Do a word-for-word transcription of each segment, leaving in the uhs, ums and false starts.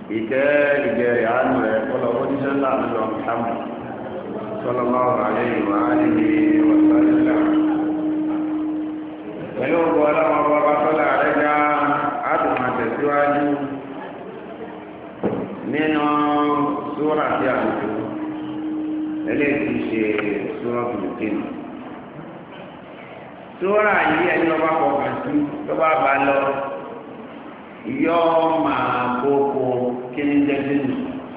ìkẹ́ ìgẹ̀rẹ̀ àánú rẹ̀ kọ́lọ̀ ó níṣẹ́ ńlá lọ́wọ́ Muhammad sallallahu alaihi wa alihi wa sallam. pẹ̀lú ọgbọ̀ ọlọ́wọ́ bọ́bá tọ́lá rẹ̀ já àtùmọ̀ tẹ̀síwájú nínú súrà tí a ń tó eléyìí ṣe súrà tòlùkìnì. súrà yìí ẹni ọba kọkàn sí tó bá bá lọ yọ máa kókó kíní jẹ́sínú.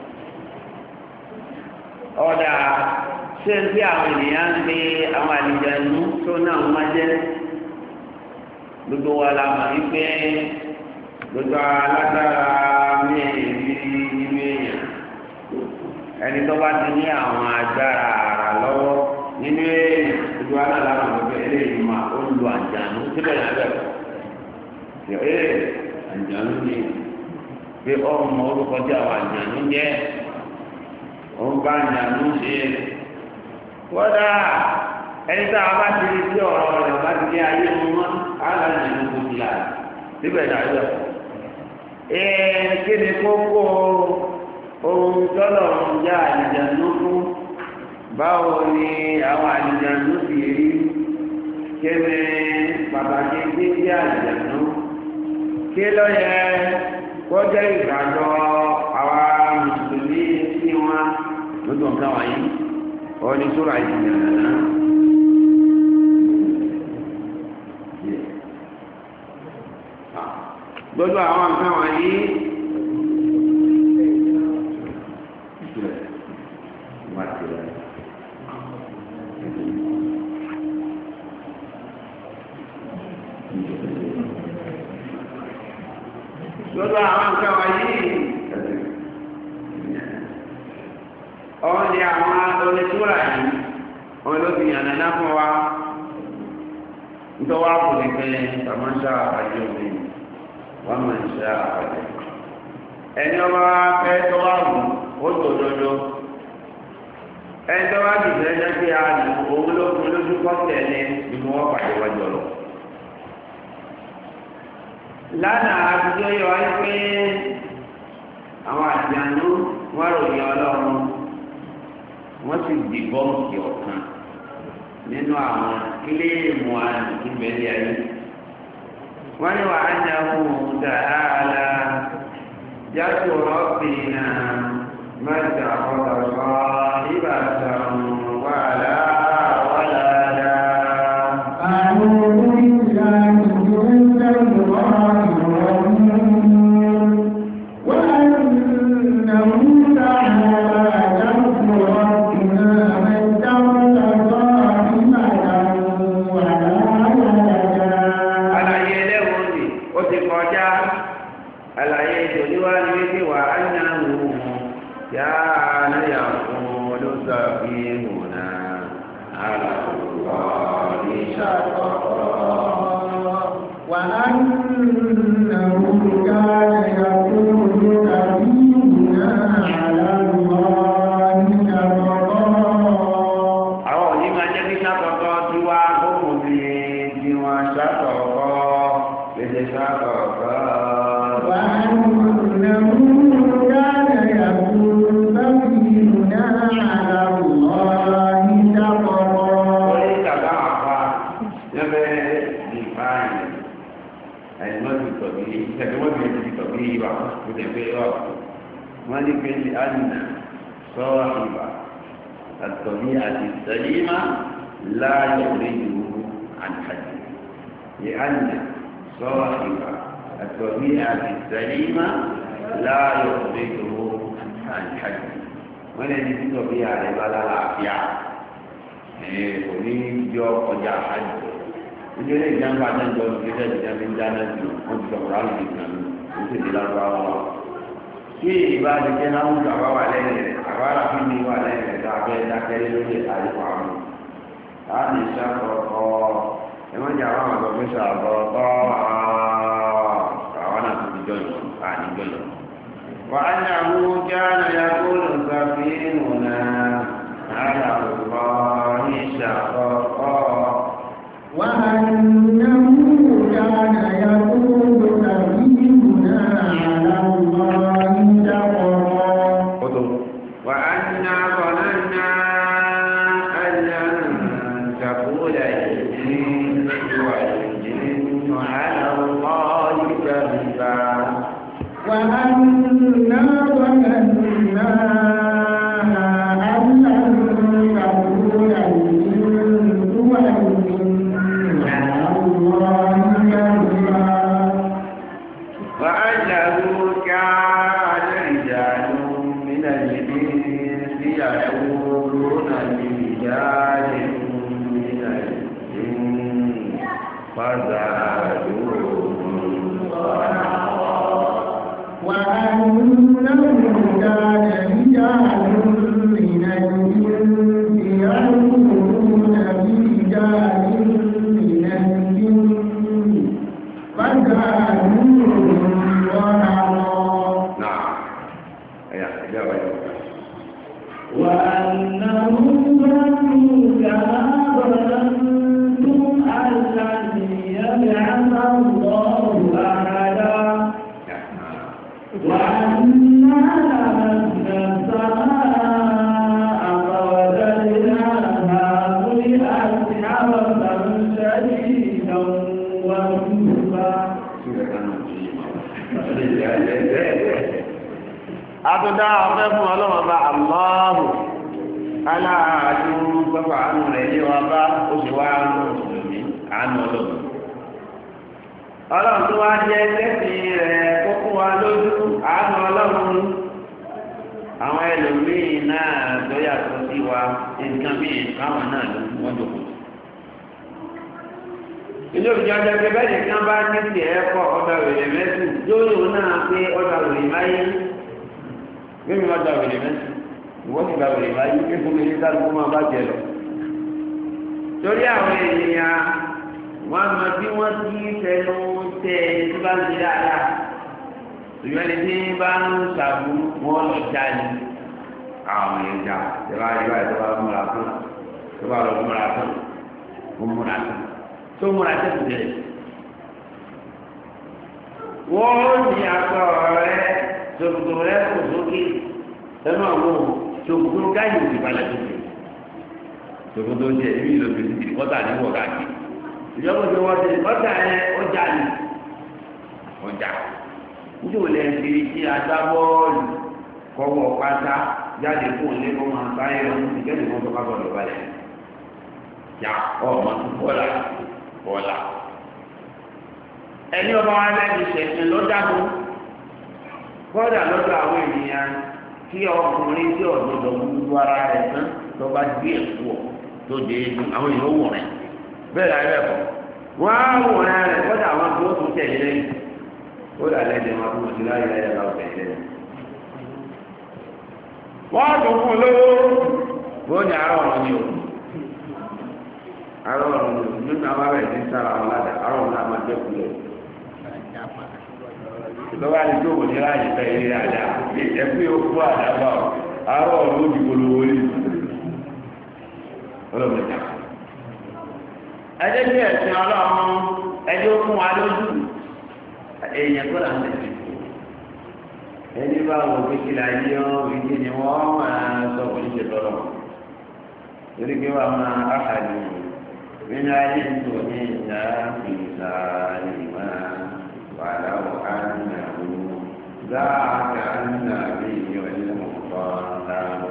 ọ̀dà ṣé ń bí àwọn ènìyàn ń gbé àwọn àlìjẹ̀nú tó náà máa jẹ́ gbogbo wa la mọ̀ wípé gbogbo alágbára mẹ́rin nínú èèyàn ẹni tó bá ti ní àwọn agbára àrà lọ́wọ́ nínú èèyàn gbogbo wa náà la mọ̀ wípé eléyìí máa ó lu àjànú síbẹ̀ náà bẹ̀rẹ̀ àjànú ni pé ọmọ orúkọ tí àwọn àjànú jẹ́ òun bá àjànú ṣe kódà ẹni tá a bá ti rí sí ọ̀rọ̀ rẹ̀ bá ti di ayé mu mọ́ àjànú kò ti là síbẹ̀ náà yọ. ee kí ni kókó ohun tọ́lọ̀ ń já àjànú fún báwo ni àwọn àjànú ti rí kí ni pàtàkì tí ń jẹ́ àjànú kí ló yẹ kó jẹ́ ìgbàgbọ́ àwa mùsùlùmí sí wọn lójú nǹkan wọ̀nyí wọ́n ní sóra ìdílé náà. gbogbo àwọn nǹkan wọ̀nyí gbogbo àwọn nǹkan wọ̀nyí ọ̀hún ni àwọn onítúrà yìí wọn ló fi yànnà náà fún wa nítorí wàá kò ní pé tàmáṣá àjọ mi wọn máa ń ṣe àpàdé ẹni ọba fẹ́ tó wà wù ó tó dodo ẹni tó wà dùn fẹ́ jẹ́ pé a lù òun ló fún lójú kọ́tẹ̀ ní ìmú wọn pàdé wájú lọ. lánàá àtijọ́ yọ wáyé pé àwọn àjànú wọn ròyìn ọlọ́run wọ́n sì di bọ́ǹkì ọ̀kan nínú àwọn kílíìmù àdùnkú bẹ́ẹ̀ ayé. wọ́n ní wàá ní àwọn ohun dáadáa jáde rọ́bìnà mẹ́ta ọ̀dọ̀kọ́ ìbàdàn wàhálà wàhálà. الطبيعة السليمة لا يخرجه عن حده لأن صاحب الطبيعة السليمة لا يخرجه عن حده ولن يكون طبيعة لا العافية يقولين جو قجع حد يقولين جنب عدن جو كذا جنب جانا جو كنت سمران بكم كنت دلالة kí ìbáraẹni jẹ́ náà ń gbà wá wà lẹ́yìn rẹ̀ àbára fún mi wà lẹ́yìn rẹ̀ dábẹ́ dákẹ́rẹ́ lórí àyíkọ́ àwọn láti ṣàkọ́kọ́ ẹ̀mọ́jà àwọn àwọn ọ̀gbìn ṣàkọ́kọ́ àwọn náà tó ti jọ ìwọ̀n àní jọ ìwọ̀n. wà á ní àwọn jáàna ya kó lọ sàfihàn náà àyàwó ní ṣàkọ́kọ́. wà á ní àwọn jáàna ya kó lọ sàfihàn náà àyàwó. وأنا ظننا أن لن تقول الإنس والجن على الله كذبا وأنه كان رجال من الإنس يعوذون برجال من الجن فزادوهم رهقا وأنه كان رجال من الإنس يعوذون برجال من الجن فزادوهم رهقا. نعم يا إجابة وأنهم ظنوا كما ظننتم أن لن يبعث الله أحدا وأنا لمسنا السماء فوجدناها ملئت حرسا شديدا وشهبا. Àtúndá ọ̀fẹ́ fún ọlọ́wọ́n bá Allahu aláàájú pẹ́pà àánú rẹ̀ yé wa bá oṣù wa àánú mùsùlùmí àánú ọlọ́run. Ọlọ́run tó wá jẹ́ lẹ́sìn rẹ̀ kó fún wa lójú àánú ọlọ́run. Àwọn ẹlòmíì náà tó yàtọ̀ sí wa nǹkan bíi káwọn náà ló ń wọ́n jòkó. Ilé òjò ọjọ́ pé bẹ́ẹ̀ nìkan bá ní tiẹ̀ kọ́ ọ̀dọ̀ wèrè mẹ́sùn yóò lò náà pé ọ̀dọ̀ wèrè máyé. Mímí wọn gba wèrè mẹ́sì, ìwọ́n ti gba wèrè báyìí, kí fún mi ní kálukú máa bá jẹ lọ. Torí àwọn ènìyàn, wọ́n mọ bí wọ́n ti fẹnu tẹ ẹni tí bá ń ṣe dáadáa. Ìyọ́n ni tí bá ń ṣàbù wọ́n lọ jáde. Àwọn èèyàn jà, ṣe bá rí báyìí tó bá múra fún, tó bá lọ múra fún, ó múra fún, tó múra tẹ̀sí tẹ̀lé. Wọ́n ní akọ rẹ̀. Tòkòtò rẹ kò sókè ẹnu àwọn tòkòtò gáyì òsì balẹ̀ sókè tòkòtò jẹ ibi ìlòpè sí kìrì kọ́tà ní wọ̀ọ́ká kì ìjọba tó wọ́n ti kọ́tà yẹn ọjà ni ọjà níjó lẹ́ ń kiri tí agbá bọ́ọ̀lù kọ́wọ́ pátá jáde fún òun lé kọ́ máa sáyé lọ sí ìkẹ́lẹ̀ kan tó ká bọ̀lọ̀ balẹ̀ yà ọmọ tó bọ́ọ̀là bọ́ọ̀là ẹni ọba wa lẹ́nu ṣẹ̀ṣẹ̀ lọ́dàbọ̀ kọ́dà lọ́dọ̀ àwọn ènìyàn tí ọkùnrin tí ọ̀dọ́dọ̀ gbogbo ara rẹ̀ tán tó bá gbé ẹ̀kú ọ̀ tó dé egun àwọn èèyàn wọ̀ rẹ̀ bẹ́ẹ̀ la ẹ̀rẹ́ kọ́ wọ́n á wọ̀ rẹ̀ kọ́dà àwọn tó tún tẹ̀lé lẹ́yìn kódà lẹ́dẹ̀ẹ́ wọn fún oṣù láyé láyé láwọ̀ tẹ̀lé lẹ́yìn. wọ́n tún fún lówó wọ́n ní arọ́ ọ̀rọ̀ ni o arọ́ ọ̀rọ̀ ni o nínú àwọn abẹ́rẹ́ ti ń sára wọn ládàá arọ́ ọ̀rọ̀ náà máa dẹ́kun lọ. lọ́wọ́ àti tó wò ní láàyè fẹ́ ilé àdá ẹ̀kú yóò kú àdábà ọ̀ arọ́ ọ̀rọ̀ ó di polówó rí ọlọ́mọdé. ẹjẹ́ bí ẹ̀sìn ọlọ́run ẹjẹ́ ó fún wa lójú èèyàn tó là ń tẹ̀lé ẹni bá wọ kékeré la yí ọ ìdí ni wọ́n máa sọ fún ìṣe tọ́lọ̀ torí pé wọ́n máa áhàdì nínú ayé tó ní ìjà ìgbà ìgbà wàhálà wàhálà ذاك النبي المختار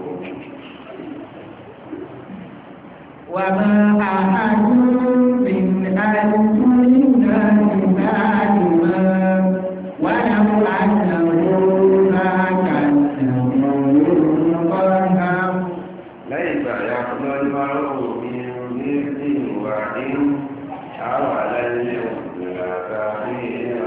وما أحد من ألفنا بما ولو أنه ما كان قرهم ليس يخلو المرء من رزق وإن حول اليوم كثير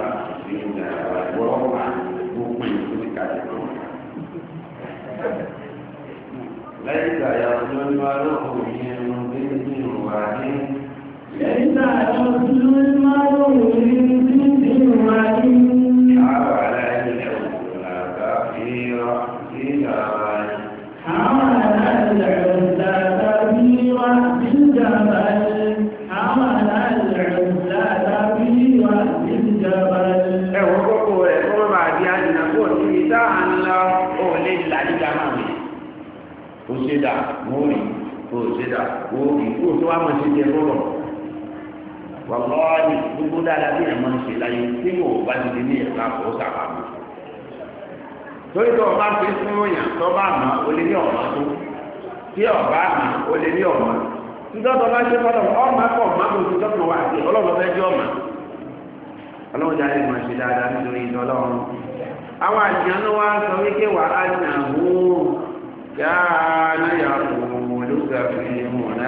ليس يخلو المرء من رزق وإن ليس يخلو المرء من رزق وإن حول اليوم كثير جبل حمل العزة في رأس الجبل حمل العزة في رأس الجبل ẹ̀wọ̀n kókó rẹ̀ kó má bàa di àjìnà kó ní ìta à ń lọ ó lé ìlàjìjà máa mi. ó ṣe dà mo rí ó ṣe dà ó rí kó tó wá máa ṣe jẹ lọ́rọ̀. wàlọ́ọ̀dì gbogbo dáadáa bí ẹ̀ máa ń ṣe láyé tí yóò bá ti di ní ẹ̀ka kó sàbàmù torí tó ọba fi fún òyìn tó bá mọ o lè ní ọmọ tó tí ọba mọ o lè ní ọmọ títọ́tọ̀ bá ṣe fọ́tọ̀ ọmọ pọ̀ má kò tí tọ́tọ̀ wà sí ọlọ́run fẹ́ jẹ́ ọmọ ọlọ́run jáde mọ̀ ṣe dáadáa nítorí ìtọ́ ọlọ́run àwọn àjìyàn wá sọ wípé wà á nà hó káàná yàtọ̀ olùgbà fi mọ̀nà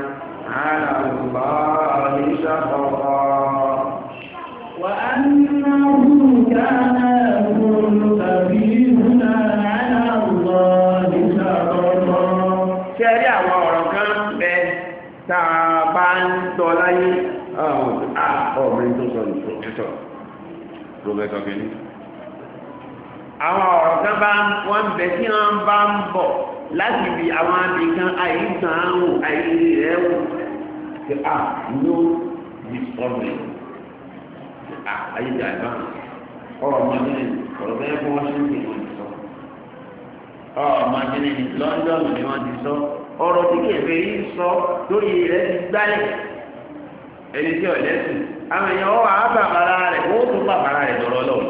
àlàbọ̀ ìṣàkọ̀kọ̀ wà á nà hó káàná olùgbà fi mọ̀nà àlàbọ̀ ìṣàkọ̀kọ̀. ṣe rí àwọn ọ̀rọ̀ kan bẹ tá a bá ń tọ́ láyé ọ̀rọ̀ tó sọ ní pòfẹ́sọ̀ pòfẹ́sọ̀ kìíní àwọn ọ̀rọ̀ kan bá wọ́n bẹ tí wọ́n bá ń bọ̀ láti ibi àwọn abìkan àìsàn àrùn àìrí rẹ̀ wò ṣe à no discovery à ayédè àgbà ọ̀rọ̀ ọmọdé ọ̀rọ̀ bẹ́ẹ̀ fún wọ́n ṣe ń pè wọ́n ti sọ ọ̀rọ̀ ọmọdé ní London ni wọ́n ti sọ ọ̀rọ̀ tí kẹfẹ́ yìí sọ lórí rẹ̀ ti gbálẹ̀ ẹni tí ọ̀lẹ́sìn àwọn èèyàn wọ́n wà á bàbára rẹ̀ wọ́n tún bàbára rẹ̀ lọ́rọ́ lọ́wọ́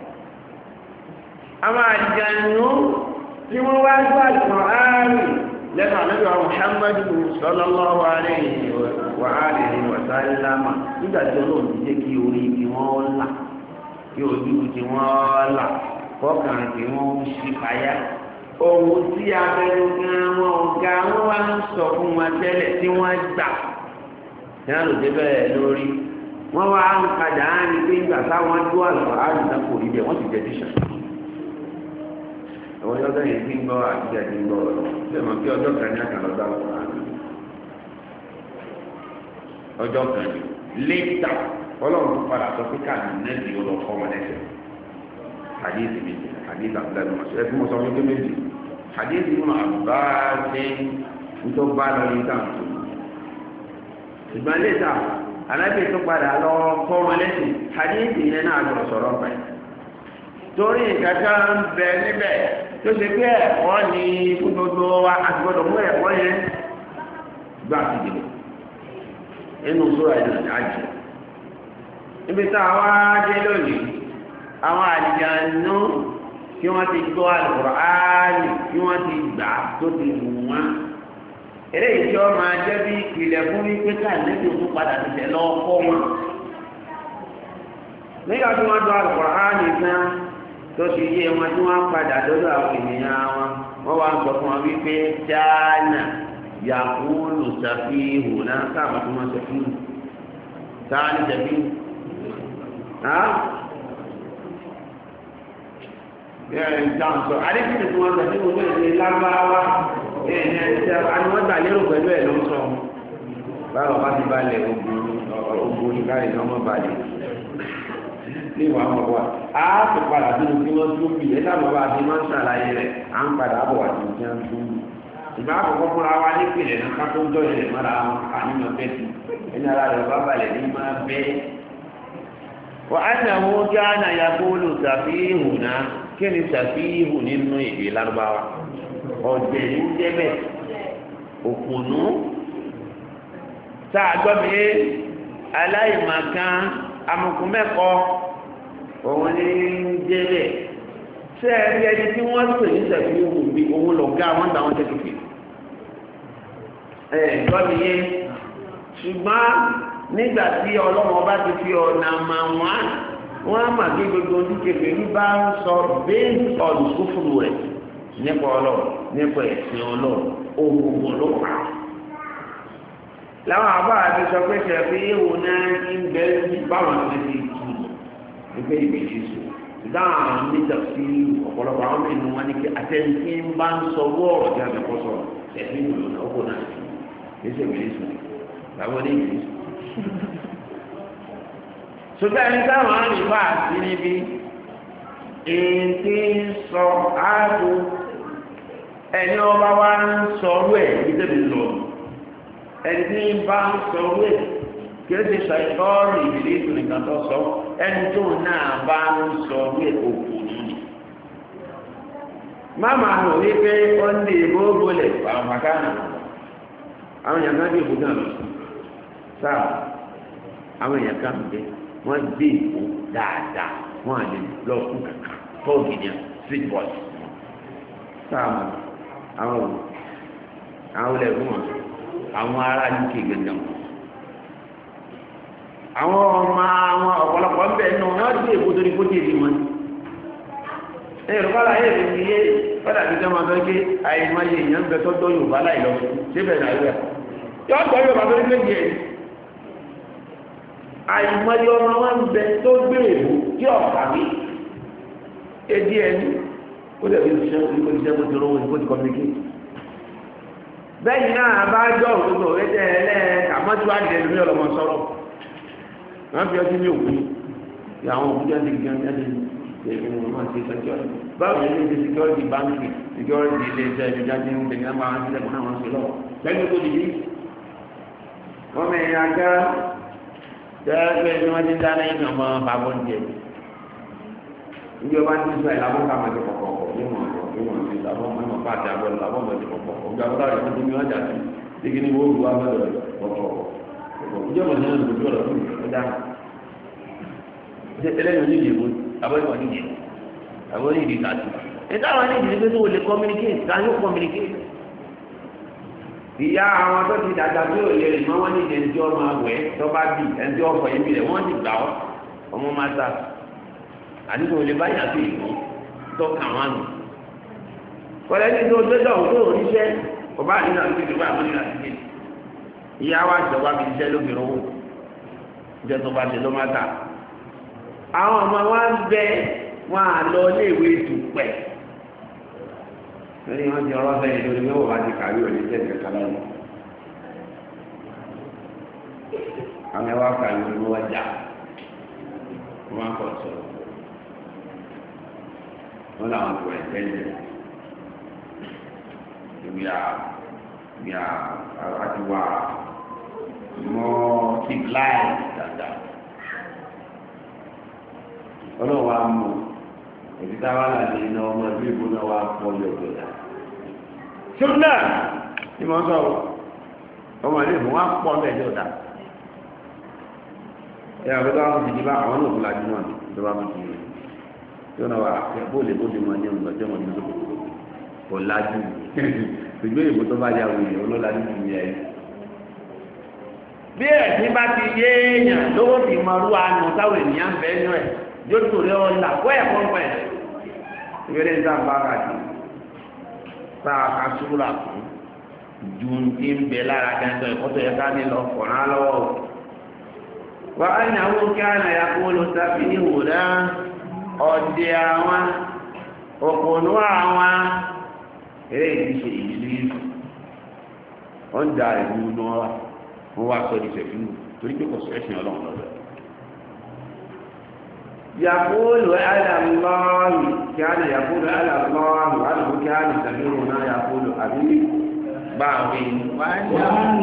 àwọn àjànú tí wọ́n wá gbọ́ Al-Qur'an lẹ́nu ànábì wa Muhammadu sallallahu alaihi wa alihi wa sallam nígbà tí Ọlọ́run ti jẹ́ kí orí kí wọ́n là kí ojú kí wọ́n là kọ́kàn kí wọ́n ṣí payá ohun tí abẹnú gan wọn ọ̀gá wọn wá ń sọ fún wọn tẹ́lẹ̀ tí wọ́n gbà ní àlùdé bẹ́ẹ̀ lórí wọ́n wá ń padà á ní pé ìgbà táwọn dúró àlùfáà àdùnnà kò rí bẹ́ẹ̀ wọ́n ti jẹ́ tíṣà àwọn ọjọ́ yìí ti ń gbọ́ àti ẹ̀dín gbọ́ ọ̀rọ̀ tí ẹ̀mọ̀ bí ọjọ́ kan ní àkàlọ́gbà ọ̀rọ̀ àná ọjọ́ kan ní létà ọlọ́run tó padà sọ pé káàdì nẹ́ẹ̀dì ọlọ́ fọ́ wọn lẹ́sẹ̀ hadith méjì hadith abdullahi masu ẹ fún mọ sọ wípé méjì hadith mọ àbá ṣe ń tó bá lọ ní ìtàn tó ṣùgbọ́n létà alábẹ́ tó padà lọ fọ́ wọn lẹ́sẹ̀ hadith yẹn náà jọ sọ̀rọ̀ pẹ̀ torí ìkàkà ń bẹ níbẹ̀ tó ṣe pé ẹ̀kọ́ ní fún gbogbo wa àti gbọdọ̀ mú ẹ̀kọ́ yẹn gbà sí ìdìbò inú sóra ìlú àjẹ níbi tá a wá dé lónìí àwọn àjànú kí wọ́n ti gbọ́ Al-Qur'ani kí wọ́n ti gbà tó ti wù wọ́n eléyìí tí wọ́n máa jẹ́ bí ìpìlẹ̀ fún wípé káàdínlẹ́bí òtún padà ti tẹ̀ lọ́wọ́ kọ́ wọn nígbà tí wọ́n gbọ́ Al-Qur'ani tán tó ti yé wọn tí wọ́n padà lọ́dọ̀ àwọn ènìyàn wọn wọ́n wá ń sọ fún wọn wípé jáánà yàkúlù sàfihù náà sáàmù tó wọ́n sàfihù sáàní sàfihù bẹ́ẹ̀ ń dáhùn sọ adékìtì tí wọ́n sàfihù ní èdè lágbáwá ẹ̀ẹ́n ẹ̀ẹ́n wọ́n gbà lérò pẹ̀lú ẹ̀ ló ń sọ báwo bá ti balẹ̀ ogun oníkàrí ní ọmọ balẹ̀ ní ìwà ọmọ wa a ti padà sínú tí wọ́n tún bì ẹ́ sábà bá a ti máa ń ṣàlàyé rẹ̀ à ń padà bọ̀ wá sí ìjà tún bì ìgbà àkọ́kọ́ fúnra wa ní ìpìlẹ̀ náà ká tó ń dọ̀yẹ̀ rẹ̀ mọ́ra wọn àníyàn bẹ́ẹ̀ tì ẹni ara rẹ̀ bá balẹ̀ ní máa bẹ́ wà á nà wọ́n kí á nà ya bóòlù sàfíhù náà kí ni sàfíhù nínú èdè lárúbáwá ọ̀jẹ̀ ní jẹ́bẹ̀ òkùnú tá a gbọ́ mi aláìmọ̀kan amọ̀kùnmẹ́kọ òun ní jẹ́bẹ̀ ṣé ẹni ẹni tí wọ́n pè ní sàfíhù bí òun lọ gá wọn táwọn tẹ́ kékeré ẹ̀ gbọ́ mi yé ṣùgbọ́n nígbà tí ọlọ́run ọba ti fi ọ̀nà mà wọ́n wọ́n á mà kí gbogbo ojú kékeré bá ń sọ bẹ́ẹ̀ ọ̀dùn kúfùrù rẹ̀ nípa ọlọ́run nípa ẹ̀sìn ọlọ́run òwòwò ló pa á. láwọn àbá àti sọ pé ṣẹ̀fí ìwò náà ń bẹ báwọn ti ti tù nípa ìbejì sùn dáhùn àwọn níta sí ọ̀pọ̀lọpọ̀ àwọn mìíràn wọn ni pé àtẹnudí ń bá ń sọ wọ́ọ̀rọ̀ tí a ti kọ́ sọ̀rọ̀ ṣẹ̀fí ìwò náà ó kò náà sí ẹsẹ̀ ìbejì sùn làwọn ní ìbejì sùn. ṣùgbọ́n ẹni táwọn á lè bá àti níbi ètí ń sọ áàbò ẹni ọba wa ń sọ̀rọ̀ ẹ̀ ìdẹ́bi lọ ẹni tí ń bá ń sọ̀rọ̀ ẹ̀ kí ó ti ṣàìtọ́rì ìdílé ìtòlìkà tó sọ ẹni tó náà bá ń sọ̀rọ̀ ẹ̀ òkú nínú. máma hàn wípé ó ń lè gbogbo lẹ̀ àwọn màkánà àwọn èèyàn kan bí òkú náà lọ sí sáà àwọn èèyàn kan bẹ wọ́n gbé ìkó dáadáa wọ́n á lè lọ fún kankan tọ́ọ̀gì ni street boys sáàmù àwọn òun àwọn olè fún wọn àwọn ará U K gẹ́gẹ́ àwọn ọmọ àwọn ọ̀pọ̀lọpọ̀ ń bẹ̀ nù wọ́n ti èkó torí kó tèèdì wọn ẹ̀ yorùbá láyé èdè ti yé fẹ́dà tí sẹ́wọ́n tó gé àìmáyé èèyàn ń bẹ tó tọ́ yorùbá láì lọ síbẹ̀ náà rẹ̀ yọ tọ́ yorùbá tó gbé jẹ́ àìmáyé ọmọ wọn ń bẹ tó gbé èbó tí ọ̀pá mi èdè ẹni ó dẹ̀ fi ṣiṣẹ́ kó ti ṣiṣẹ́ kó ti rówó kó ti kọ́míkì bẹ́ẹ̀ náà bá jọ òdodo ẹ̀jẹ̀ ẹlẹ́ àmọ́tí wá dìde lórí ọlọ́mọ sọ̀rọ̀ wọ́n fi ọtí ní òkú ní àwọn òkú jáde gan jáde ẹ̀yìn ni wọ́n máa ṣe security báwo ni ilé security báńkì security ilé iṣẹ́ ìjọ jáde ń tẹ̀lé náà máa ń sílẹ̀ fún àwọn sílọ̀ lẹ́yìn tó dìde wọ́n mẹ́rin ajá jẹ́ pé wọ́n ti dáná yín kan mọ́ bàbá oúnjẹ ìjọba ti sọ ìlànà ká máa ti kọ̀kọ̀ níwọ̀n níwọ̀n ti làbọ̀ mọ́ pàtẹ àbọ̀lù làbọ̀ mọ́ ti kọ̀kọ̀ ọ̀gá ọ̀gá rẹ̀ tó ní wọ́n jà sí dígí ní wọ́n wù abẹ́rẹ́ kọ̀kọ̀ ìjọba ní ọ̀nà ìjọba ọ̀rọ̀ fún ìjọba ẹlẹ́yìn onídìí èbó àbọ̀yìn onídìí àbọ̀ onídìí kàtó ẹ̀ka àwọn onídìí pé tó wọlé communicate ká yóò communicate ìyá àwọn tó ti dàgbà tó yóò lè rìn mọ́ wọ́n ní ẹnjọ́ máa wẹ̀ tó bá bì ẹnjọ́ ọkọ̀ yẹn bì rẹ̀ wọ́n ti gbà ọ́ ọmọ máa ta àdúgbò olè bá yàtọ̀ ìlú tó kà wọ́n nù. kọ́lẹ́ ní tó tó dọ̀ tó oníṣẹ́ ọba àdínà tó ti bá àwọn ìlànà ìdíje ìyá wa jọba fi iṣẹ́ lóbìnrin owó ìjọ tó bá ṣe ló má ta. àwọn ọmọ wa ń bẹ wọn à lọ iléèwé tùpẹ̀ lórí wọn ti ọlọ́fẹ́ yìí lórí mẹ́wàá bá ti kàwé òní jẹ́ ìkẹ́kẹ́ lọ́wọ́ àwọn ẹwà kàwé òní wọ́n jà wọ́n kọ̀ sọ̀rọ̀ wọ́n làwọn kò ẹ̀ tẹ́lẹ̀ ìwé à ìwé à àti wà mọ́ kíkláì dáadáa ọlọ́wọ́ á mọ̀ èyí táwa là ní iná ọmọ ìlú ìbò náà wà pọ̀ lọ́gbọ̀ dà ṣúná ni mo sọ ọmọ ìlú ìbò wà pọ̀ lẹ́jọ́ dà ẹ̀ àwọn tó wà fún ti di bá àwọn náà fún lajú náà tó bá fún ti di tí wọn wà bóòlù bóòlù máa ní ọgbà jọmọ ní ọdún kò lájú ṣùgbọ́n ìbò tó bá yà wò yẹ olólájú ti yẹ ẹ. bí ẹ̀sìn bá ti yé èèyàn lówó fi máa rú àánú táwọn ènìyàn ń bẹ nínú ẹ̀ yóò tó rí ọ̀la kó ẹ̀kọ́ ń pẹ̀. ìbéèrè ń sábà kàdé sáà ká súrà fún ju ti ń bẹ lára gẹ́gẹ́ ẹ̀kọ́ tó yẹ ká ní lọ kọ̀ọ̀rán lọ́wọ́. wà á ní àwọn kí á nà ya kó lọ sábì ní ìwòrán ọdẹ àwọn òpònú àwọn eré ìdíje ìdílé ìlú wọn da ìlú náà wọn wá sọ ìṣẹ fún un torí pé kò sọ ẹsìn Ọlọ́run lọ́dọ̀ yàkúlù alàlọ́ọ̀lù kí á lè yàkúlù alàlọ́ọ̀lù alùpùpù kí á lè sàbírù náà yàkúlù àbí bá àwọn èèyàn wá ní àwọn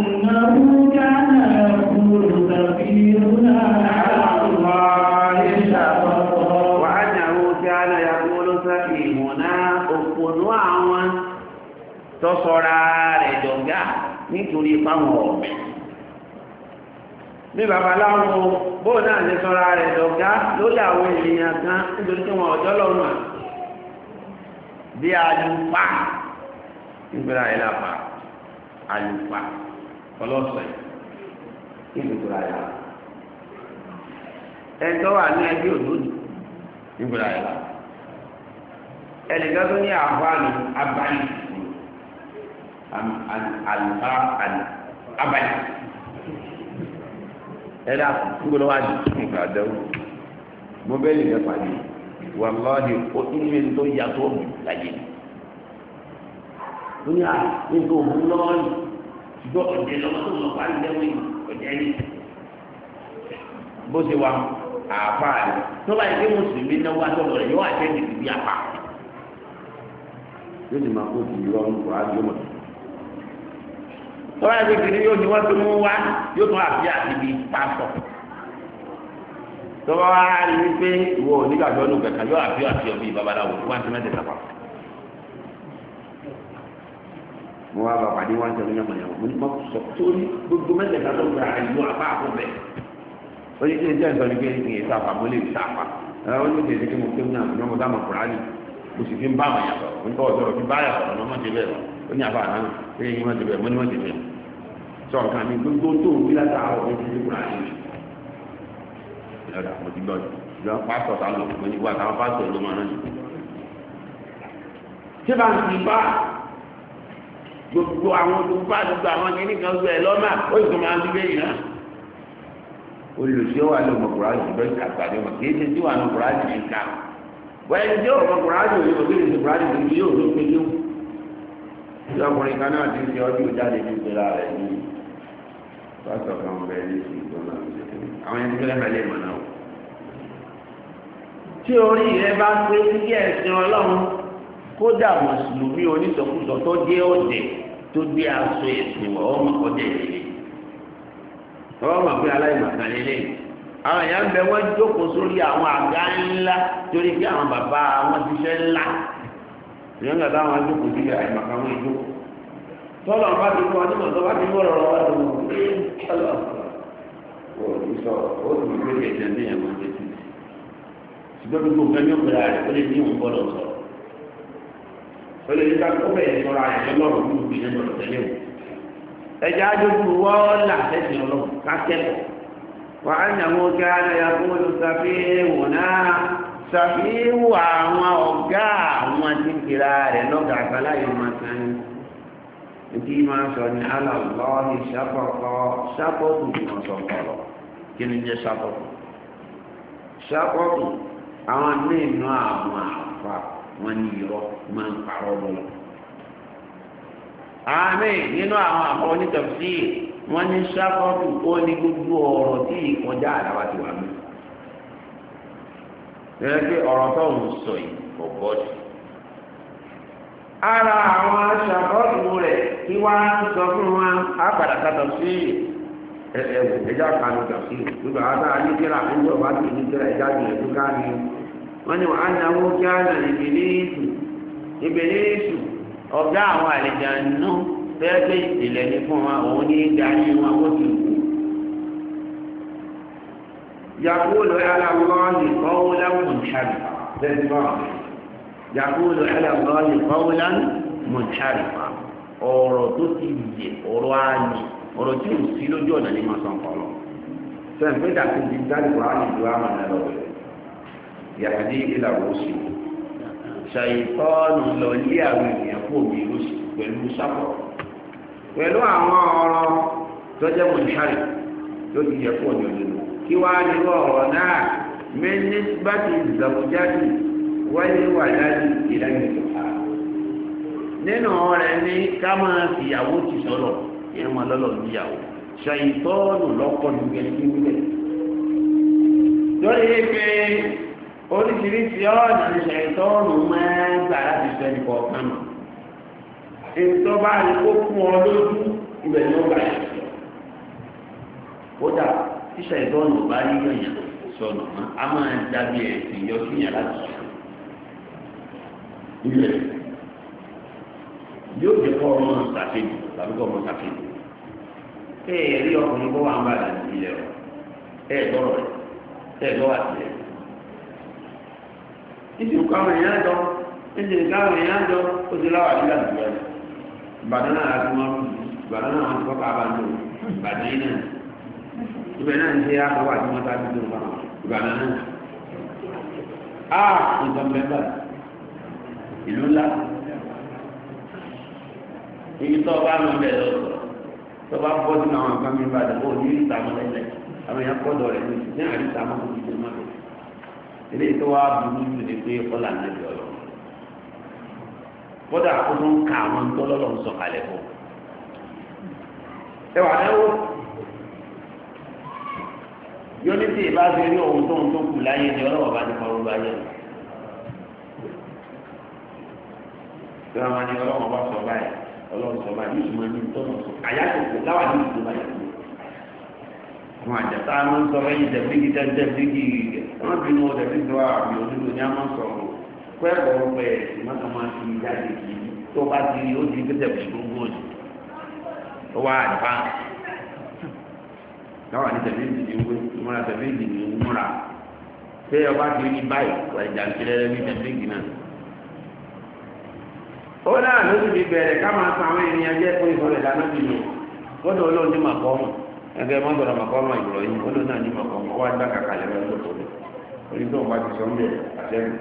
tọ́sọ̀ra rẹ̀ dọ̀gá nítorí fáwọn ọ̀bẹ̀. bí babaláwo bóò náà lè sọ́ra rẹ̀ dọ̀gá lórí àwọn ènìyàn kan nítorí tí wọn ọ̀jọ́ lọ́nà bí àlùpà nígbàrá ẹ̀ lápá àlùpà ọlọ́sẹ̀ nígbàrá ẹ̀ lápá ẹ̀tọ́ wà ní ẹbí òdòdó nígbàrá ẹ̀ lápá ẹnìkan tó ní àbánu abáyé àlùfá abáyé ẹ̀dá gbọ́dọ̀ wá di nǹkan àdéhùn mo bẹ́ẹ̀ lè fẹ́ pàdé wàlọ́ọ̀dì ó ní ẹni tó yàtọ̀ ọ̀gbìn láyé ó ní à nígbà òun lọ́ọ̀lì ṣùgbọ́n ọ̀dẹ lọ́wọ́ tó lọ parí lẹ́wọ̀n yìí ọ̀dẹ yìí bó ṣe wà àáfàá rẹ̀ tó bá yẹ kí mùsùlùmí náà wá sọ̀rọ̀ rẹ̀ yóò àtẹ́ ìdìbò bí apá yóò sì máa kó ìdìbò ọ̀hún kó á yóò mọ̀ tó bá yẹ kí yóò ní wọ́n tó mú wá yóò tún àfi àti ibi pásọ̀ tó bá wá rí i pé ìwọ onígbàgbọ́ nù kẹ̀kẹ́ yóò àfi àti ọ̀bí babaláwo wọ́n ti mẹ́tẹ̀ẹ̀ta pa. mo wá bá pàdé wọn sọ nígbà mọ̀nyàwó mo ní mo sọ sórí gbogbo mẹ́tẹ̀ẹ̀ta tó gba ìlú apá àkọ́bẹ̀ ó ní kí n jẹ́ ìsọ̀rọ̀ pé kí n sáfà mo lè sáfà ó ní kí n ṣe kí mo kéwòn náà mo dá mọ̀ kúránì mo sì fi ń bá àwọn yàtọ̀ nípa ọ̀dọ́rọ̀ fi bá yàtọ̀ ọ̀nà ọmọdé bẹ́ẹ̀ ó ní àbá àná pé yín wọ́n ti bẹ́ẹ̀ mọ́ ní wọ́n ti bẹ́ẹ̀ sọ nǹkan mi gbogbo tó ń bí láti àwọn ọmọdé ti kúrò àyè ìlọ́dà mo ti gbọ́ ìjọ pásítọ̀ tá lò mo ní wà táwọn pásítọ̀ ló máa rán yìí. tí bá ń fi bá gbogbo àwọn olùkọ́ àdúgbò àwọn kìíní kan gbé ẹ lọ́mà ó sì máa ń gbé yìí náà olùsí wà ló mọ kùránì ìbẹ́ àgbàdo mọ̀ kì í ṣe tí wà ní kùránì ní ká wọ́n ẹni tí yóò mọ kùránì òye mọ̀ kí ní ṣe kùránì ní yóò tó pé yóò tí ọkùnrin kan náà ti ń ṣe ọdún ìjáde ní ìpínlẹ̀ rẹ̀ ní pásítọ̀ kan bẹ́ẹ̀ ní ìsìn ìgbọ́nà àwọn ẹni tí wọ́n lè mọ̀ náà. tí orí rẹ bá pé sí ẹ̀sìn ọlọ́run kódà mùsùlùmí onítọ̀kùsọ tó dé òde tó gbé aṣọ ẹ̀sìn wọ̀ ọ́ mọ̀ ọdẹ ìrẹ̀lẹ̀ ọwọ́ mọ̀ pé aláìmọ̀kan lélẹ̀ àwọn èèyàn bẹ wọ́n jókòó sórí àwọn àga ńlá torí pé àwọn bàbá wọn ti ṣe ńlá ìyẹn ń gbàgbọ́ àwọn jókòó sí àìmọ̀kan wọn ìjókòó tọ́lọ̀ bá ti kọ́ ọdún tó bá ti wọ́n rọrọ wá lọ́wọ́ tọ́lọ̀ ó ti sọ ó ti gbé ẹ̀jẹ̀ ní ẹ̀mọ́ títí ṣùgbọ́n gbogbo nǹkan ní òkúra rẹ̀ ó lè ní òun bọ́lọ̀ sọ̀rọ̀ ó lè ní ká kó bẹ̀rẹ̀ sọ́ra ẹ̀ lọ́rùn ní òbí nínú ọ̀tẹ́lẹ̀ wò ẹjẹ adójú wọ́ọ́lá lẹ́sìn ọlọ́run kákẹ́kọ̀ọ́ wà á nyàwó kí á lè yàgò ló ṣàfihàn náà ṣàfihàn àwọn ọ̀gá àwọn tí ń kira rẹ̀ lọ́gà àgbáláyé máa san ní tí máa sọ ní aláwọ̀ ṣàpọ̀pọ̀ ṣàpọ̀tù tí wọ́n sọ kọ̀ọ̀lọ̀ kí ni jẹ́ ṣàpọ̀tù ṣàpọ̀tù àwọn nínú àwọn àfa wọn ní irọ́ máa ń parọ́ lọ́lọ́ àmì nínú àwọn àpọ̀ onítọ̀sí wọ́n ní sáfọ́tù ó ní gbogbo ọ̀rọ̀ tí ìkọjá àdáwà ti wà mí. Bẹ́ẹ̀ pé ọ̀rọ̀ tó ń sọ yìí kò bọ́ sí. Ara àwọn sáfọ́tù rẹ̀ tí wọ́n á sọ fún wa á padà kàtọ̀ sí ẹ̀wò ẹja kanu tọ̀sí. Gbogbo àwọn ará nígbèrè àkójọ bá ti nígbèrè ẹja gbìyànjú ká ní. Wọ́n ní wọ́n á náwó kí á nà ìbílíìsù ìbílíìsù ọ̀gá àwọn àlejànú fẹ́ẹ́fẹ́ ìpìlẹ̀ ní fún wa òun ní darí wọn ó ti kú. Yaqulu ala Allahi qawlan munharifa bẹ́ẹ̀ bá Yaqulu ala Allahi qawlan munharifa ọ̀rọ̀ tó ti yẹ ọ̀rọ̀ ààyè ọ̀rọ̀ tí ò sí lójú ọ̀nà ní mọ̀sán kọlọ̀. Sẹ́yìn pé dàtí ti dárí wà á lè ju àwọn ẹ̀rọ rẹ̀ yahdi ila rusul ṣàìtọ́nù lọ lé àwọn ènìyàn fún òbí lóṣù pẹ̀lú sápọ̀ pẹ̀lú àwọn ọ̀rọ̀ tó jẹ́ mọ̀ṣárì tó ti yẹ fún òní òdodo kí wá ní ọ̀rọ̀ náà mínísíbàtì ìzàwùjáde wáyé wà láti ìlànà ìjọba nínú rẹ̀ ní ká máa fìyàwó ti sọ̀rọ̀ yẹn máa lọ́lọ́ níyàwó ṣàìtọ́nù lọ́kọ̀ ní gẹ̀ẹ́gẹ́ wílẹ̀ lórí pé oríṣiríṣi ọ̀nà ìṣẹ̀tọ́ọ̀nù máa ń gbà láti fẹ́ ní kọ̀ọ̀kan nù. ètò bá rí kó fún ọ lójú ibẹ̀ ni ó gbà yẹn sọ. kódà tíṣà ìtọ́ọ̀nù bá rí yọ̀yàn sọnù mọ́ a máa ń dábí ẹ̀sìn yọ sí yàn láti sọ. ilẹ̀ yóò jẹ́ kọ́ ọmọ ṣàfihàn tàbí kọ́ ọmọ ṣàfihàn. ẹ ẹ rí ọkùnrin kó wà ń bàdà ilẹ̀ rẹ̀ ẹ ẹ gbọ́rọ̀ rẹ̀ ẹ ẹ gbọ́ àtìlẹ̀ ìdí nǹkan àwọn èèyàn jọ ìdí nǹkan àwọn èèyàn jọ ó ti láwà nígbà tó yẹ ìbàdàn náà láti wọn ìbàdàn náà wọn ti kọ́kọ́ abájọ ìbàdàn yìí náà ibẹ̀ náà ń ṣe àkọ́wà tí wọ́n tábí tó wọn ìbàdàn náà á nǹkan mẹ́fà ìlú ńlá èyí tó bá lọ bẹ̀ lọ tó bá bọ́ sínú àwọn nǹkan mi ìbàdàn ó ní ìta mọ́lẹ́lẹ̀ àwọn èèyàn kọ́ dọ̀ rẹ̀ ní àríta mọ́ ilé tó wá burú jù ní pé ọlà náà jọ lọ kódà kó tó ń ka àwọn tó lọ́lọ́ ń sọ̀kalẹ̀ fún ẹ wà lẹ́wọ́ yóò ní tí ìbá fi rí ohun tó ń tó kù láyé ni ọlọ́wọ́ bá ti kọ́ ọ́rọ́ ayé lọ tí wọ́n máa ní ọlọ́wọ́ bá sọ báyìí ọlọ́wọ́ sọ báyìí yóò máa ní tó lọ sọ àyà tó kù láwà ní ìlú báyìí fún àjẹsà máa ń sọ lẹ́yìn tẹ̀síkì tẹ̀síkì wọ́n bí ní ọ̀dẹ̀ tí wọ́n àmì òdúdó ní a máa ń sọ̀rọ̀ pẹ́ẹ́pọ̀ pẹ̀ ìmọ̀tà máa ti jáde kì í tó bá ti ó di pété pẹ̀ gbogbo òjò ó wá àdìpá náà wà ní tẹ̀lé ìdí ní wé ìmúra tẹ̀lé ìdí ní múra pé ọba ti rí báyìí wà ìjà ń tẹ̀lé ní tẹ̀lé ìdí náà ó náà ló sì fi bẹ̀rẹ̀ ká máa san àwọn ènìyàn jẹ́ pé ìfọ̀lẹ̀ dáná bì ní kódà olóhùn ní màkọ́mù ẹgbẹ́ mọ́tòrò màkọ́mù ìgbọ̀rọ̀ yìí olóhùn náà ní màkọ́mù wá gbá kàkà lẹ́wọ́ lókòó orí tó ń bá ti sọ ń bẹ̀ àtẹ́rù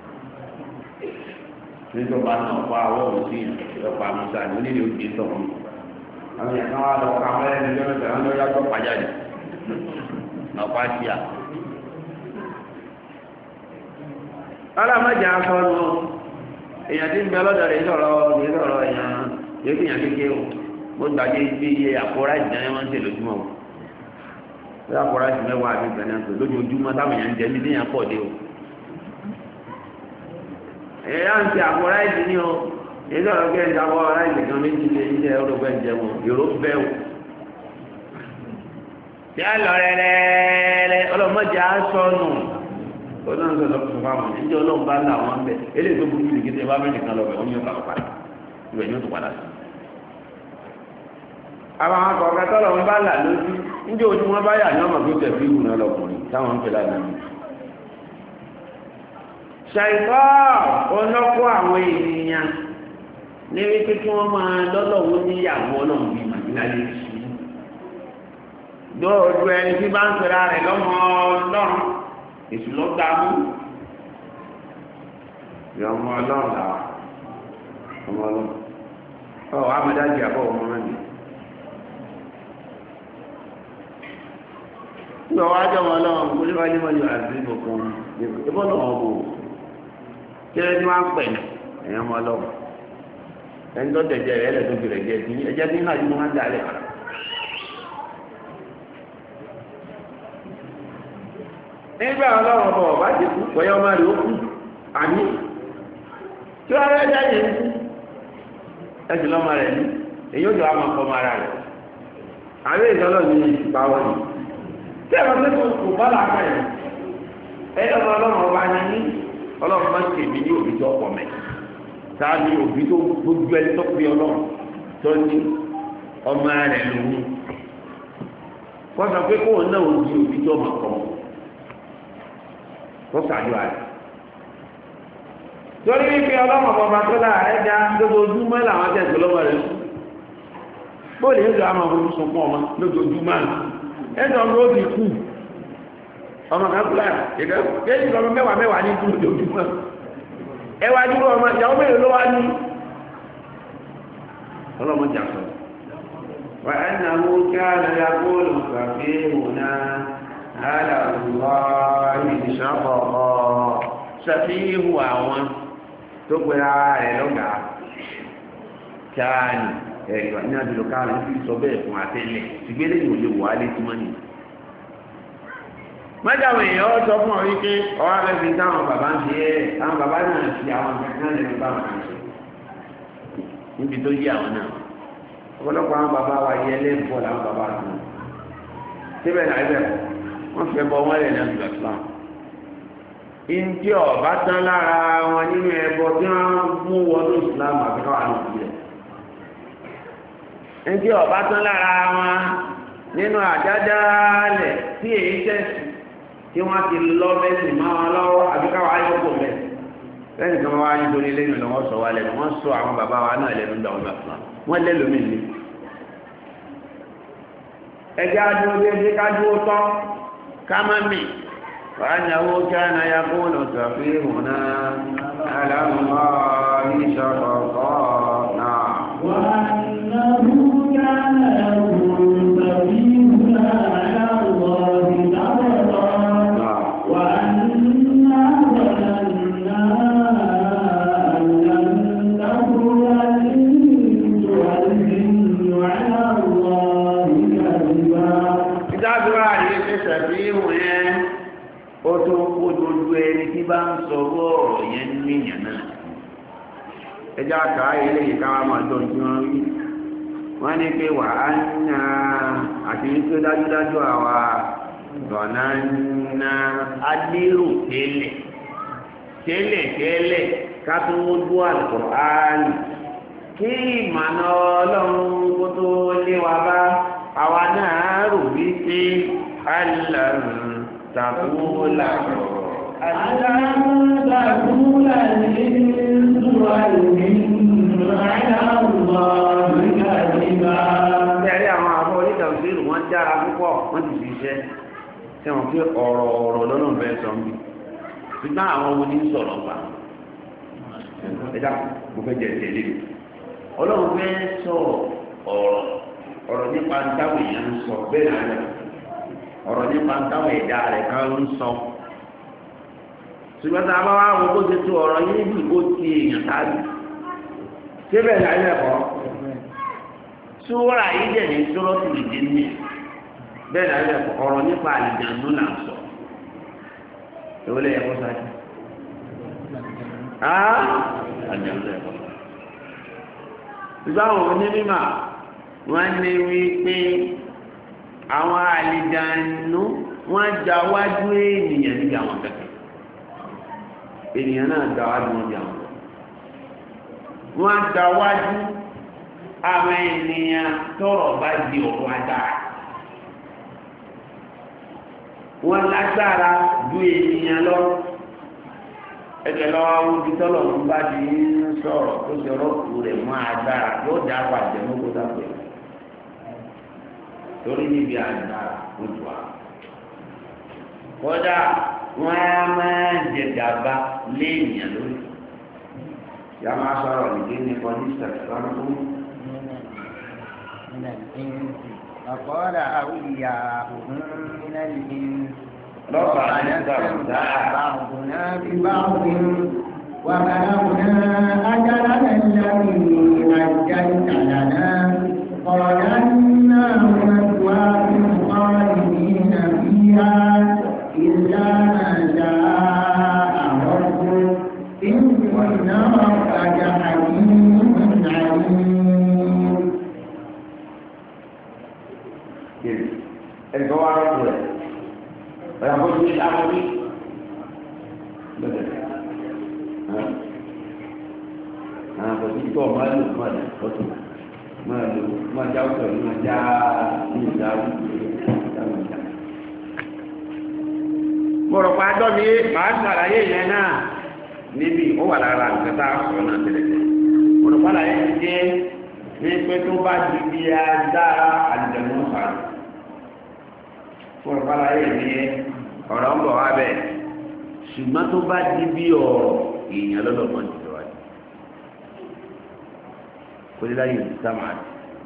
nítorí bá náà pa àwọ̀ òsì ìjọba àmúṣà ní onílé òjì sọ̀rọ̀ àwọn yẹn kan wá lọ ká àwọn ẹni lọ́nà tẹ̀lé wọn lọ́yà tó pàjá ni ọ̀pá sí à. ọlọ́mọdé afọ́nù èèyàn tí ń bẹ lọ́dọ̀ rẹ̀ sọ̀rọ̀ rẹ̀ sọ̀rọ̀ èèyàn yóò fi yàn kékeré o mo gbàgbé ibi iye àkórá ìdáná wọn ń tè lójúmọ́ o bí àkórá ìdáná mẹ́wàá àbí ìgbà náà tó lójoojúmọ́ táwọn èèyàn ń jẹ mí níyàn pọ̀ dé o. èèyàn ń ti àkórá ìdí ní o èyí sọ̀rọ̀ pé ń dáwọ́ ọ̀rá ìdí kan méjì lé iṣẹ́ ọlọ́gbẹ́ ń jẹ wọn èrò bẹ́ o. tí a lọ rẹ́rẹ́rẹ́ ọlọ́mọdé á sọnù ọlọ́run sọ̀rọ̀ fún fáwọn ẹ̀jẹ̀ ọlọ́run bá là wọn bẹ̀ eléyìí tó burú jìnnì kété bá mẹ́rin kan lọ́bẹ̀ wọ́n yóò kà padà ibẹ̀ yóò tó padà sí. àwọn akọ̀ọ̀kẹ́ tọ́lọ̀ wọn bá là lójú níjẹ́ ojú wọn bá yà ní ọmọ tó tẹ̀ fíìmù náà lọkùnrin táwọn ń pè lánàá mi. ṣàìtọ́ ọlọ́kọ́ àwọn ènìyàn ní wípé kí wọ́n máa lọ́lọ́wọ́ níyàwó ọlọ́run bíi màdínà lè ṣí. dóòdù ẹni tí bá ń pera rẹ̀ lọ́mọ ọlọ́run èsù ló gbá mú ìyá ọmọ ọlọ́run làwà ọmọ ọlọ́run ọ̀ amẹ́dájì àbọ̀ ọmọ náà ni. nígbà wá jọ ọmọ ọlọ́run kó lè wáyé wáyé àti ìbùkún ìbọn náà wọ́n bò kí ẹni wá ń pẹ̀ ẹ̀yàn ọmọ ọlọ́run ẹni tó tẹ̀jẹ̀ rẹ̀ ẹlẹ́dọ̀ fi rẹ̀ jẹ́ ti ẹjẹ́ tí náà yìí wọ́n ń dalẹ̀ kàrà. nígbà ọlọ́run ọmọ ọba ti kú pẹ̀yọ́ ọmọ rẹ̀ ó kú àní tí wọ́n rẹ̀ jáde ń kú ẹ̀sìn lọ́mọ rẹ̀ ní èyí ó jọ àmọ́ ọmọ ara rẹ̀ àbí ìtọ́lọ́ ní ìpa wọn ni tí ẹ̀rọ pé kò kò bá làákà yìí ẹ̀yọ́ ọmọ ọlọ́run ọba ní ní ọlọ́run máa ń tèmi ní òbí tó ọkọ̀ mẹ́ sáà ní òbí tó gbójú ẹni tó pé ọlọ́run tó ní ọmọ rẹ̀ lòun kọ́ sọ pé kóun náà ò di òbí tó ọmọ kọ́ wọ́n ṣàjọ àrẹ. torí wípé ọlọ́mọ bọba tó láàárẹ̀ já lójoojúmọ́ làwọn tẹ̀sí lọ́wọ́ rẹ̀ sùn. bóòlù yóò àmọ́ ọmọ sọ fún ọmọ lójoojúmọ́ ẹ̀sọ́ ló ti kú ọmọ kan kú lára kéjì lọ́mọ mẹ́wàá mẹ́wàá ní kú lójoojúmọ́. ẹ wá dúró ọmọ ìyàwó mélòó ló wá ní. ọlọ́mọ jà sọ. wà á nà mú kí á lọ ya kó lọ kàfé hùnà. على الله شططا سفيه àwọn tó pera rẹ̀ lọ́gà káàní ẹ̀rọ ní àdúgbò káàní fi sọ bẹ́ẹ̀ fún àtẹ́lẹ̀ ìgbélé yìí ò lè wà á lé tí wọ́n ní. mọ́jàwé èèyàn sọ fún ọ wípé ọwọ́ abẹ́ fi táwọn bàbá ń ṣe é àwọn bàbá náà fi àwọn kankan lẹ́nu bá wọn ṣe níbi tó yí àwọn náà ọ̀pọ̀lọpọ̀ àwọn bàbá wa yẹ lẹ́ẹ̀kọ́ làwọn bàbá tó síbẹ̀ náà ibẹ̀ wọ́n fẹ́ bọ́ wọ́n lẹ̀ ní ọ̀dọ̀ islam ìdí ọ̀bá tán lára wọn nínú ẹbọ tí wọ́n mú wọnú islam àbíkọ́ àwọn òbílẹ̀ ìdí ọ̀bá tán lára wọn nínú àjádálẹ̀ tí èyí tẹ̀sí tí wọ́n ti lọ mẹ́sìn máa wọn lọ́wọ́ àbíkọ́ ayọ́kọ̀ mẹ́ lẹ́yìn kan wá nítorí lẹ́nu lọ́wọ́ sọ wá lẹ́nu wọ́n sọ àwọn bàbá wa náà lẹ́nu gbà wọn gbà wọ́n lẹ́lòmí ni ẹjẹ́ adúró déédéé ká dúró tán كمامي وأنه كان يقول سفيهنا على الله شططا وأنه كان يقول سفيهنا على الله شططا وأنا ظننا أن لن تقول الإنس والجن على الله كذبا ṣàfihàn yẹn ó tó kó dodo ẹni tí bá ń sọ̀rọ̀ ọ̀rọ̀ yẹn níyàn náà ẹjọ́ àkà eléyìí káwá máa jọ tí wọ́n rí wọ́n ní pé wà á ná àti wípé dájúdájú àwa dọ̀nà ná alérò tẹ́lẹ̀ tẹ́lẹ̀ tẹ́lẹ̀ ká tó dú Al-Qur'ani kí ìmọ̀nà ọlọ́run kó tó lé wa bá àwa náà rò wípé ألم تقول ألم تقول الإنس والجن sẹ́wọ̀n pé ọ̀rọ̀ ọ̀rọ̀ lọ́nà bẹ́ẹ̀ sọ mí ṣùgbọ́n àwọn wo ní sọ̀rọ̀ pa ẹ̀dá mo fẹ́ jẹ tẹ̀lé mi ọlọ́run fẹ́ sọ ọ̀rọ̀ ọ̀rọ̀ nípa táwọn èèyàn ń sọ bẹ́ẹ̀ náà ọ̀rọ̀ nípa táwọn ẹ̀dá rẹ̀ kan ń sọ ṣùgbọ́n tá a bá wá wo bó ṣe tó ọ̀rọ̀ yìí bí ó ti èèyàn tábì síbẹ̀ ní ayé ẹ̀kọ́ súwúrà yìí jẹ́ ní sọ́rọ́tì lìdí ní bẹ́ẹ̀ ní ayé ẹ̀kọ́ ọ̀rọ̀ nípa àlìjànú là ń sọ èwo lè yẹ kó sáájú àlìjànú lè yẹ kó sáájú ṣùgbọ́n àwọn onímọ̀ wọ́n ní wípé àwọn àlìjànú wọ́n já wájú ènìyàn níbi àwọn kẹ̀kẹ́ ènìyàn náà já wájú níbi àwọn wọ́n já wájú àwọn ènìyàn tọrọ bá di ọ̀rọ̀ agbára wọ́n lágbára ju ènìyàn lọ ẹgbẹ́ lọ́wọ́ ojú tọ́lọ̀ ń bá di sọ̀rọ̀ tó ṣe rọ́pù rẹ̀ mọ́ agbára yóò dá pàdé mọ́kó dápẹ́ torí níbi agbára ojú wa kódà wọ́n á máa jẹ gàba léèyàn lórí yà máa sọ̀rọ̀ nìké ní kọ́nísítà sọ́nù. فقال أولياؤهم من الإنس ربنا بعضنا ببعض وبلغنا أجلنا الذي أجلت لنا قال النار مثواكم خالدين فيها إلا ما شاء ربك إن ربك حكيم عليم. ẹgbẹ́ wa rẹ̀ kúrẹ̀ ọ̀yà bó ti ṣe àwọn bí bẹ́ẹ̀ àwọn kò sí tó ọmọ ẹlò máa lè tọ́tù máa lò máa já ọ̀tọ̀ yìí máa já ní ìjà ìjà. mo rò pa àjọ mi màá ṣàlàyé yẹn náà níbi ó wà lára nǹkan tá a sọ̀rọ̀ náà tẹ́lẹ̀ mo rò pa àlàyé ti jẹ́ ní pé tó bá di bí agbára àlùjẹ̀mú sàrò. fún ọ̀pára yìí ní ọ̀rọ̀ ń bọ̀ wá bẹ́ẹ̀ ṣùgbọ́n tó bá di bí ọ̀rọ̀ èèyàn lọ́dọ̀ mọ́ ti lọ́wọ́ yìí kó lè láyé ìsámà rẹ̀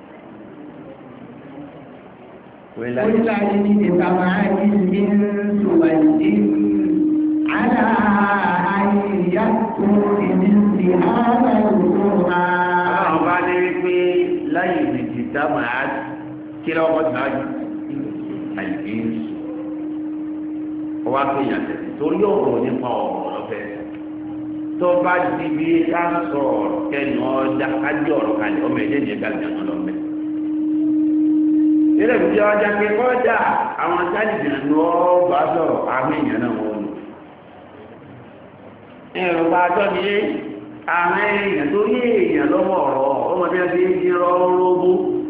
kó lè láyé ìsámà rẹ̀ ní ṣùgbọ́n على أن يأتوا بمثل هذا القرآن. àwọn bá ní wípé láyé ìsámà rẹ̀ kí lọ́wọ́ ti náà yìí. àìbíyèsí ọwọ́ akéèyàn tẹ̀sí torí ọ̀rọ̀ nípa ọ̀rọ̀ lọ́fẹ́ tó bá di bí ká sọ ọ̀rọ̀ kẹ́nu ọjà kájí ọ̀rọ̀ kalẹ̀ ọmọ ẹ̀jẹ̀ ní ẹ̀ka ìjànà lọ́mẹ́. ilé ìdíje ọjà pé kọjá àwọn sáàlì ní ọba sọ̀rọ̀ àwọn èèyàn náà wọ́n lò. ẹ̀rọ bá tọ́ ni àwọn èèyàn tó yé èèyàn lọ́wọ́ ọ̀rọ̀ ọmọdé ẹgbẹ́ ti rọ́ọ́rọ́gbó.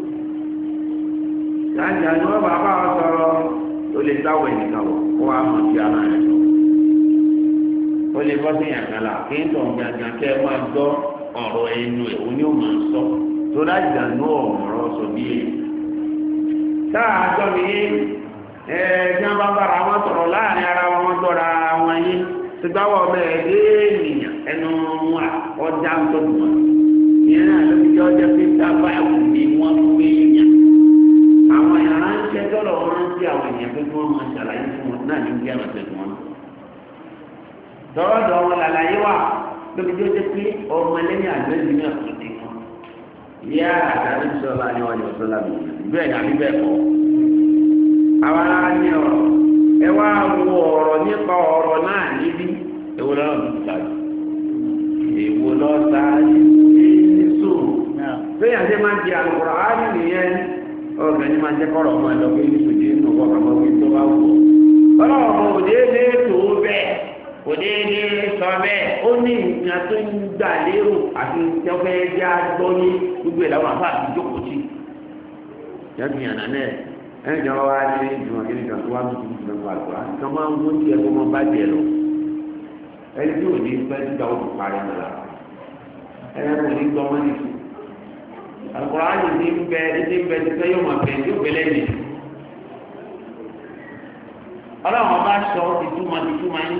Láti àjọ bàbá wa sọ̀rọ̀ ó lè sáwọ̀ ẹ̀nìkan wọ̀ kó wa mọ̀ sí ara rẹ̀ sọ. Ó lè bọ́ sí yàtọ̀ la kí n tọ̀ gbàgbà kẹ́ ẹ máa gbọ́ ọ̀rọ̀ ẹnu ẹ̀ ó ní ó máa sọ tó láti dànù ọ̀rọ̀ sọ bí èyí. Táà àjọ mi yé ẹ ní wọn bá bára wọn sọ̀rọ̀ láàrin ara wọn wọn gbọ́ra wọn yé ṣùgbọ́n wọ́n bẹ̀rẹ̀ dé ènìyàn ẹnu wọn ọjà ń tọ́jú wọn. Ìyẹn náà ló fi jẹ́ ọjọ́ pé dábàá ni wọ́n fi yàn. Àwọn yàrá ń ṣe tọ́lọ̀ wọn rántí àwọn èèyàn pé kí wọ́n máa ṣàlàyé fún wọn náà ní bí àwọn ṣẹ̀tù wọn. Dọ́rọ́dọ̀ wọn làlàyé wà lóbi tí ó jẹ́ pé ọmọ ẹlẹ́yìn àgbẹ̀bí náà tó dé kan. Ìyá àtàrí sọ́lá ni wọ́n yọ sọ́lá mi. Bẹ́ẹ̀ ni àbí bẹ́ẹ̀ kọ́. Àwọn ará ní ọ̀rọ̀ ẹ wá wo ọ̀rọ̀ nípa ọ̀rọ̀ náà níbí. Èwo lọ́rọ̀ tó ti ṣáájú. Èwo lọ́ ṣáájú ní sùúrù. Bẹ́ẹ̀ àti máa di àlùkò ọ̀gbẹ́ ní máa jẹ́ kọ́rọ̀ ọmọ ẹ̀ lọ́gbẹ́ ní sòdì nínú ọkọ̀ ọmọ wí tó bá wù ọ́. ọlọ́run kò déédé tó bẹ́ẹ̀ kò déédé sọ bẹ́ẹ̀ ó ní ìgbìyàn tó ń gbà lérò àti ìtẹ́fẹ́ já gbọ́ ní gbogbo ẹ̀ láwọn àfáà ti jókòó sí. yàgbìyàn náà ẹ̀ ẹ̀ jọ wá ní ìjùmọ̀ kí nìkan tó wá ní tuntun tó lọ́kọ̀ àlùkò àti kan máa ń wọ́n ti ẹ̀kọ́ máa bá jẹ lọ. ẹni tí ò ní pẹ́ tí gbà ó ti parí ọ̀la ẹni kò ní gbọ́ mọ́ nìkan Al-Qur'an ní bẹ ní bẹ tí sẹ́yìn ọmọ bẹ tí ó bẹ lẹ́yìn. ọlọ́run ọba sọ ìtumọ̀ ìtumọ̀ yín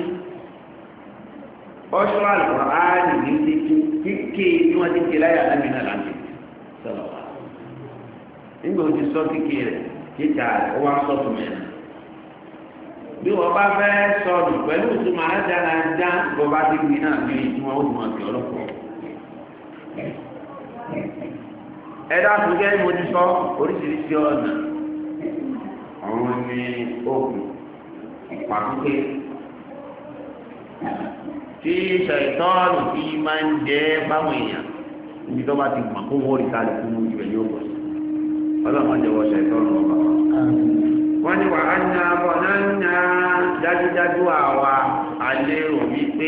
ọṣọ Al-Qur'ani ní kíkè tí wọ́n ti ké láyà lábẹ́ náà láti sọ̀rọ̀ wa nígbà tí sọ kíkè rẹ̀ kíkà rẹ̀ ó wá sọ́tù mẹ́rin bí wọ́n bá fẹ́ sọ̀rọ̀ pẹ̀lú ìtumọ̀ adáradá bọ́ bá ti gbin náà bí ìtumọ̀ ó mọ̀ sí ọlọ́pọ̀ ẹ̀dá àtúnkẹ́ mo ti sọ oríṣiríṣi ọ̀nà àwọn ní òkú pàtúkè tí ṣàìtọ́ọ̀nù tí máa ń jẹ́ báwọn èèyàn níbi tó bá ti gbọ̀n kó wọ́n rí káàdì fún ìbẹ̀ ní òkú ọlọ́mọdé wọ ṣàìtọ́ọ̀nù ọba wọ́n ní wà á ní abọ́ náà ń ná dájúdájú àwa alérò wípé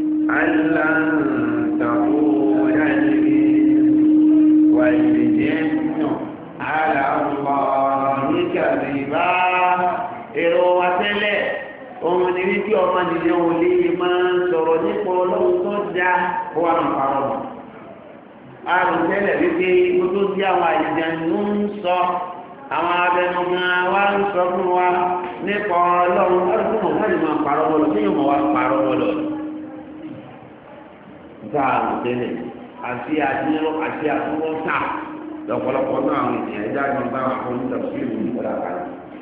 aláǹtàkó dájú wà ìrìnjẹ́ nù aláwọ̀ nígbàdìbá èrò wa tẹ́lẹ̀ òun ni wípé ọmọ nìyẹn ò lè máa ń sọ̀rọ̀ nípa ọlọ́run tó dá kó wà ń parọ́ mọ́ àrùn tẹ́lẹ̀ wípé kó tó dí àwọn àìjẹun ń sọ àwọn abẹnugan wa ń sọ fún wa nípa ọlọ́run ọdún mọ̀ wọ́n lè máa parọ́ wọlọ tí yóò mọ̀ wá parọ́ wọlọ. Nígbà àrùn tẹ́lẹ̀ àti àdínlọ́ àti àtúwọ́ tà lọ́pọ̀lọpọ̀ náà àwọn ènìyàn ẹ̀dá gan bá wọn fún ìtọ́sí ìlú nígbà kan.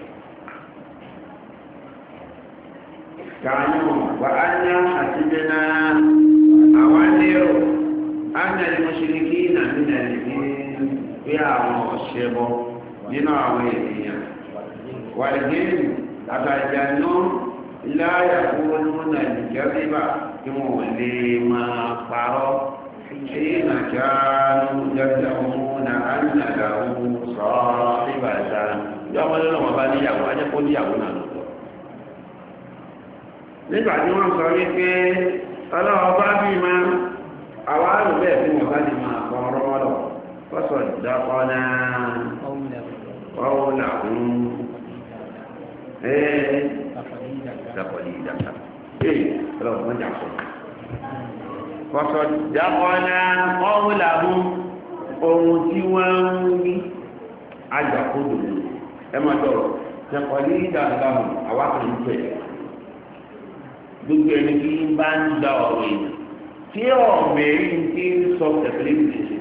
Kàánù wà á ní àtijọ́nà àwọn lérò á ní àdìmọ́sílíkì náà nínú ẹ̀lẹ́gbẹ́ bí àwọn ọ̀ṣẹ́ bọ́ nínú àwọn ènìyàn wàlgẹ́rù àtàjànú láyà fún múnà ìjọba tí wọ́n lè máa parọ́ ṣe nàkánú jẹ́jẹ́ múnà ánàdàwó sọ́ọ́ ìbàdà yọ ọmọdé lọ́wọ́ bá níyàwó ajẹ́kọ́ níyàwó náà lọ́tọ̀ nígbà tí wọ́n sọ wípé ọlọ́wọ́ bá bí ma àwọn àrùn bẹ́ẹ̀ tí wọ́n bá ní máa kọ́ ọ̀rọ̀ mọ́lọ̀ fọ́sọ̀ ìdákọ́ náà wọ́n làwọn ẹ́ẹ̀ dàpọ̀lì ìdàkà èyí ọlọ́run wọ́n jà sọ fọ́sọ̀ dákọ́nà wọ́n làwọn ohun tí wọ́n ń rí àjàkódò ẹ máa dọ̀rọ̀ dàpọ̀lì ìdàkà àwákan pẹ̀ gbogbo ẹni tí ń bá ń gba ọ̀rọ̀ èèyàn tí ọ̀mẹ́rin tí ń sọ tẹ̀lé ìgbésẹ̀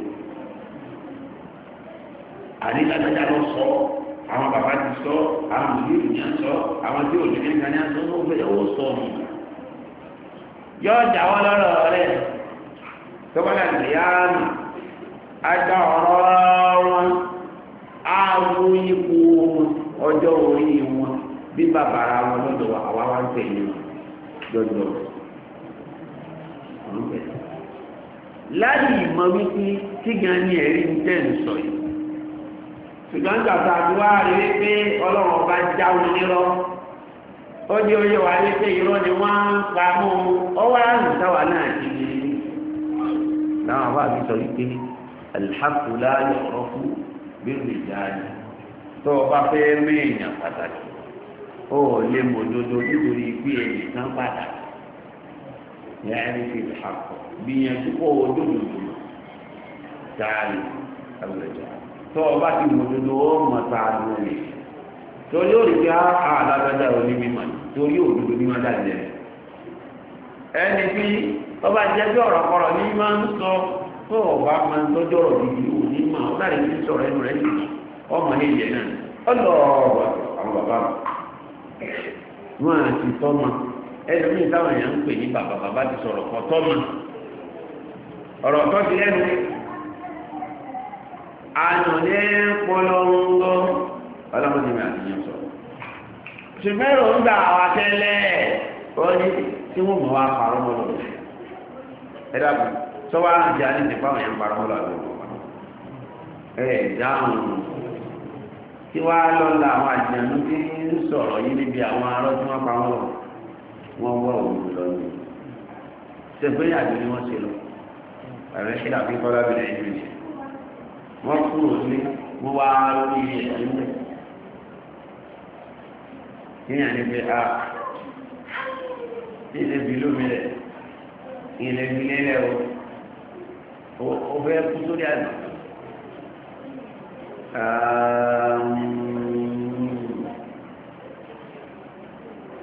àdídájá lọ sọ àwọn bàbá ti sọ àwọn ìlú ìyàn sọ àwọn tí ò ní ní ìgbà ní àṣọ ó fẹ́ ó sọ ọmọ yóò jáwọ́ lọ́rọ̀ rẹ̀ tọ́gbọ́dà ìyáàmù ajá ọ̀rọ̀ wọn áwọ ipò ọjọ́ orí wọn bí bàbá ara wọn lọ́dọ̀ àwa wá ń tẹ̀lé wọn jọjọ láyé ìmọ̀ wípé tí gan ní ẹ̀rí ń tẹ̀ ń sọ yìí ṣùgbọ́n gbàtà àdúrà rí pé ọlọ́run ọba já wọn nírọ́ ó ní oyè wà ní pé irọ́ ni wọ́n ń pa mọ́ ọwọ́ àrùn táwa náà ti lè rí láwọn àbá mi sọ wípé alḥaqu la yu'rafu bir-rijal tó o bá fẹ́ mẹ́ẹ̀yàn pàtàkì ó lè mọ̀ òdodo nítorí pé èyí kan pàtàkì yẹ́nì fi alḥaqu gbìyànjú kó o dòdò dáàlì àwùjọ tó o bá ti mọ̀ òdodo ó mọ̀ tá a dùn ní torí ó rí pé á alágbádá òní mímọ̀ torí òdodo ní wọn dàgbẹ ẹni tí ọba jẹ́ bí ọ̀rọ̀ kọ̀rọ̀ ní máa ń sọ tó o bá máa ń tọ́jú ọ̀rọ̀ gidi òní mà ó láì ní sọ̀rọ̀ ẹnu rẹ̀ nìyí ọmọ ní ilẹ̀ náà ọlọ́ọ̀rọ̀ àwọn bàbá mi wọn àti tọ́mọ ẹni ní táwọn èèyàn ń pè ní bàbá bàbá ti sọ̀rọ̀ kọ́ tọ́mọ ọ̀rọ̀ tó ti lẹ́nu àyàn ní polongo ọlọ́mọdé mi àti yẹn sọ̀rọ̀ ṣùgbẹ́rù ń gbà wá tẹ́lẹ̀ ó ní tí wọ́n mọ̀ wá parọ́ mọ́ lọ́wọ́ ẹ dàbí sọ́wọ́ àti àti nípa àwọn èèyàn parọ́ mọ́ lọ́wọ́ ẹ dáhùn tí wàá lọ́la àwọn àjẹmú tí ń sọ̀rọ̀ yìí níbi àwọn arọ́ tí wọ́n pa wọ́n lọ wọ́n wọ́ òun lọ ní ṣẹ̀fẹ́ yàgò ni wọ́n ṣe lọ ẹ̀rẹ́ ṣe dàbí kọ́lá bí nàìjíríà wọ́n kúrò ní wọ́n wá lórí ẹ̀sìn mẹ́ kíyàn ní pé a ilé bí lómi rẹ̀ ilé bí lélẹ̀ o ó fẹ́ kú sórí àná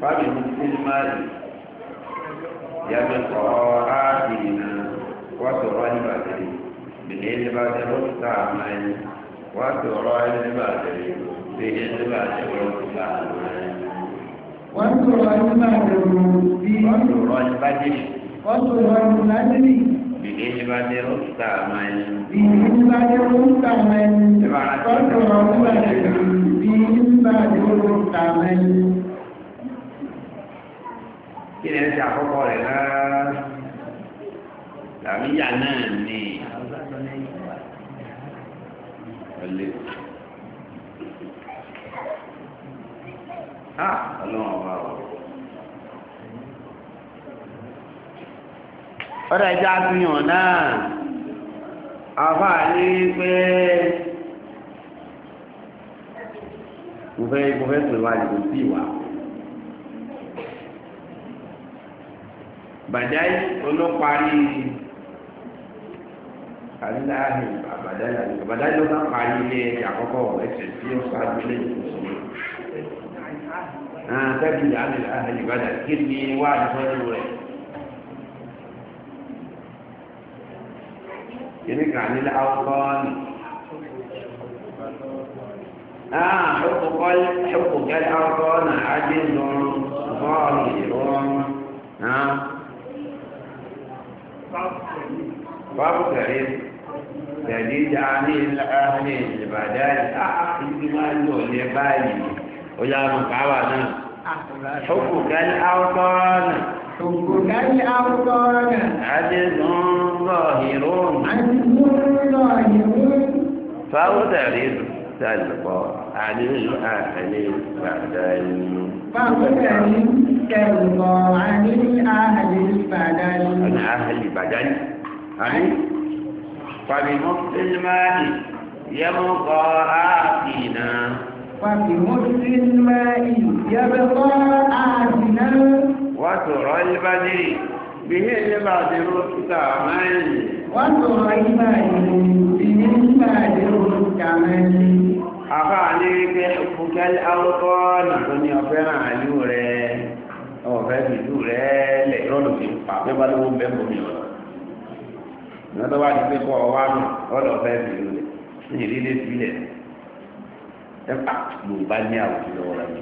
fábí mú sílímárì yàgbẹ́ kọ́ áàbìnà wọ́n sọ̀rọ̀ nígbàdìrí bìnrin nígbàdìrí ó ta àmàlì wọ́n sọ̀rọ̀ nígbàdìrí bìnrin nígbàdìrí ó ta àmàlì. wọ́n sọ̀rọ̀ nígbàdìrí wọ́n sọ̀rọ̀ nígbàdìrí wọ́n sọ̀rọ̀ nígbàdìrí bìnrin nígbàdìrí ó ta àmàlì. bìnrin nígbàdìrí ó ta àmàlì. wọ́n sọ̀rọ̀ nígbàdìrí bìnrin nígbàdìrí ó ta àmàlì. kí ni ẹ ṣe àkọ́kọ́ rẹ̀ náà làmíyà náà ní ọ̀lẹ́ á ọlọ́run ọba ọ̀ ọ̀dọ̀ ẹja àfihàn náà àfáà ní pé mo fẹ́ mo fẹ́ pè wá ní kò sí ìwà. Bàdáyé olóparí àdíláàrí àbàdáyé àdíláàrí àbàdáyé ló bá parí ilé ẹ̀kẹ́ àkọ́kọ́ ẹ̀sẹ̀ tí ó sáájú ilé ìfòsùn náà tẹ́bí àdíláàrí ìbádà kí ni wà nífẹ́lú rẹ̀ kìí kà nílé àwọ́kọ́ọ̀nì náà ṣùkùkẹ́ àwọ́kọ́ọ̀nà ajé lọ́rùn bọ́ọ̀lù ìrọ̀rùn náà باب كريم جديد عن الأهل البدائل أحد ما يقول باي ويا مكعبنا حبك الأوطان حبك الأوطان عجز ظاهر عجز ظاهر فاغترب تلقى عن الأهل البدائل فاغترب تلقى عن الأهل البدائل عن أهل البدائل يعني فبمص الماء يبقى آتنا فبمص الماء يبقى آتنا وترى البدر به البدر كامل وترى البدر به البدر كامل أفعليك حبك الأوطان كن يفرع عليه أو فاتي دوله ليرون في القابل بلو بمبو ميولا ní ọdọ́ bá ti pé kọ́ ọwá mọ̀ ọ̀dọ̀ fẹ́ fi lò lẹ̀ ní ìrírí sílẹ̀ ẹ̀fà ló bá ní àwùjọ lọ́wọ́ rẹ̀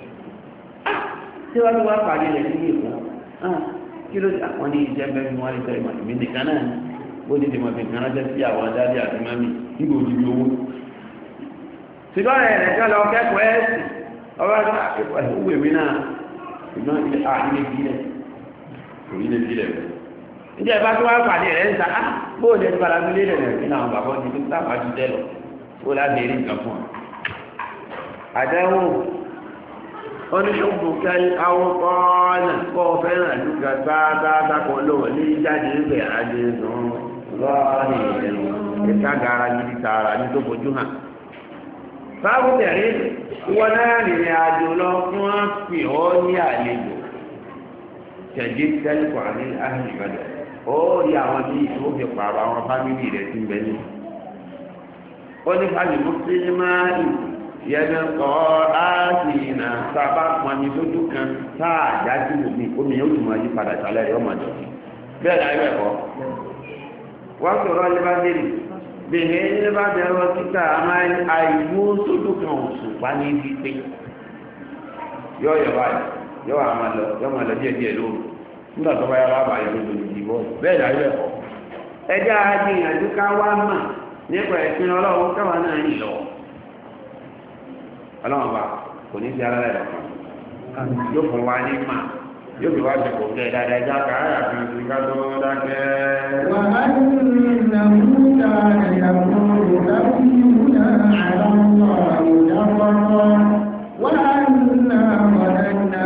tí wọ́n ti wá pàdé rẹ̀ sí ìkọ́ kí ló àwọn ní iṣẹ́ bẹ́ẹ̀ fi wọ́n ní sẹ́yìn màtí mi nìkan náà bó ti ti mọ̀ fi kan ránṣẹ́ sí àwọn adáde àti mami nígbà òjì bí owó. ṣùgbọ́n rẹ̀ rẹ̀ kẹ́ lọ kẹ́kọ̀ọ́ ẹ̀sìn ọba tó àkẹ́kọ̀ọ́ owó èmi náà ṣùgbọ́n ilé àìlè sílẹ̀ kò ilé sílẹ̀ rẹ̀ ǹjẹ́ ìbá tó wá pàdé rẹ̀ ń sa á bóòlù ẹni padà gbélé rẹ̀ kí náà bàbá ti fi tábà ti tẹ́ lọ ó láti rí nǹkan fún ọ. àdẹ́wò oníṣòwò kẹ́lí awọ́kọ́ọ́nà kọ́ fẹ́ràn àdúgbà gbáàgbáàgbà kan lọ́wọ́ ní jáde ńbẹ̀ adé sùn lọ́ọ̀rì ìrẹ̀lú ìta gara gidi tààrà ní tó fojú hàn. báwo tẹ̀lé ìwọ náà rìnrìn àjò lọ fún wọn fi ọ́ ní àlejò tẹ̀jú tẹ́lifọ̀ àní àhìn ìbàdàn ó rí àwọn tí ó fi pààrọ̀ àwọn fámìlì rẹ̀ tí ń bẹ ní. ó ní fámìlì mùsùlùmáì yẹnu kọ́ áàtì ìnà sábà pọnmi sójú kan táà jáde omi omi yóò tún máa yí padà sálẹ̀ yóò máa jọ sí. bẹ́ẹ̀ náà ibẹ̀ kọ́. wọ́n sọ̀rọ̀ lébàdìrì bèèrè lébàdìrì wọn títà àìmú sójú kan oṣù pa ní ibi pé yọ yọ báyìí yọ àmà lọ yọ máa lọ díẹ̀ díẹ̀ lóru nígbà tó bá yára bá yọ lójú ìdìbò bẹ́ẹ̀ náà ibẹ̀ kọ́. ẹjẹ́ àjẹyànjú ká wá mà nípa ẹ̀sìn ọlọ́run káwa náà yìí lọ. ọlọ́run bá kò ní sí alára ẹ̀rọ kan yóò fún wa ní mà yóò fi wá ṣe kò kẹ́ dáadáa ẹja ká àyà fi fi ká tó dákẹ́. wà á ní ìlànà ìta ìyàwó ìdáwìnà àlọ́mọ ìdáwọ́rọ́ wà á nà wàlẹ́nà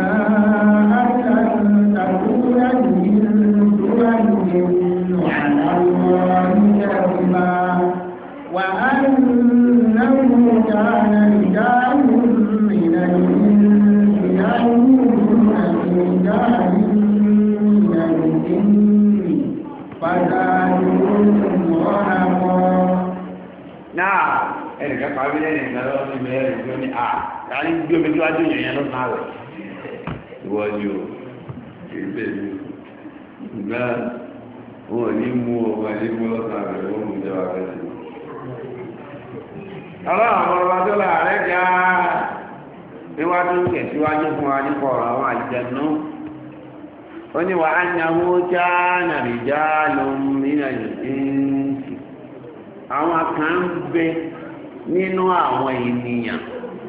àtàkùnrin àdìyẹ ìlú àlọ́mọ ìdáwìnà wà á nà كان رجال من الإنس يعلمون رجال من الجن فزادوهم رهقا. نعم ẹnì kan pa abílẹ̀ nìkan lọ́wọ́ ní bẹ́ẹ̀ rẹ̀ tó ní à láti gbé omi tó wájú yẹn ló máa rẹ̀ ìwọ́n ni o kìí tẹ̀lé ìgbà wọn ò ní mú ọmọ ní mú lọ́sàn rẹ̀ wọ́n mú jẹ́ wà fẹ́sì ọlọ́run ọba tó láàrẹ́ já níwájú tẹ̀síwájú fún wa nípa ọ̀rọ̀ àwọn àlùjànnú ó ní wà á nyàwó já nàìjíríà ló ń mìíràn ìdíǹsì àwọn kan ń bẹ nínú àwọn ènìyàn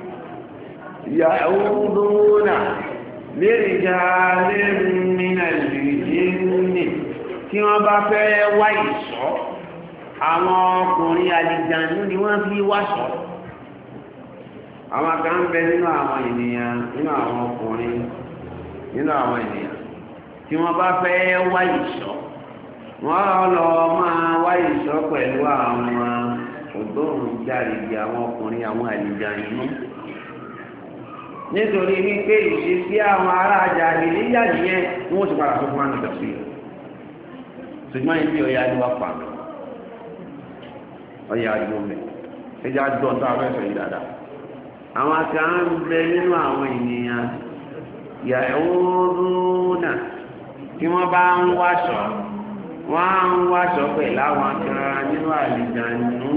yàwúdúnà lérìjà lérìnà ìrìnjìnnì tí wọ́n bá fẹ́ wá ìṣọ́ àwọn ọkùnrin àlìjànú ni wọ́n fi wáṣọ́ àwọn kan ń bẹ nínú àwọn ènìyàn nínú àwọn ọkùnrin nínú àwọn ènìyàn tí wọ́n bá fẹ́ wá ìṣọ́ wọ́n lọ máa wá ìṣọ́ pẹ̀lú àwọn ògbóǹjarìgì àwọn ọkùnrin àwọn àlìjànú nítorí wípé ìṣesí àwọn ará jàhílíyà nìyẹn wọ́n ti padà tó fún àwọn ìdọ̀sí ṣùgbọ́n ibi ọ̀yà ni wọ́n pa mí ọ̀yà àjò mẹ́ ẹjẹ́ àjọ tó afẹ́fẹ́ yìí dáadáa àwọn kan ń bẹ nínú àwọn ènìyàn yàwúrúnà tí wọ́n bá ń wáṣọ wọ́n á ń wáṣọ pẹ̀lú àwọn kan nínú àlìjànú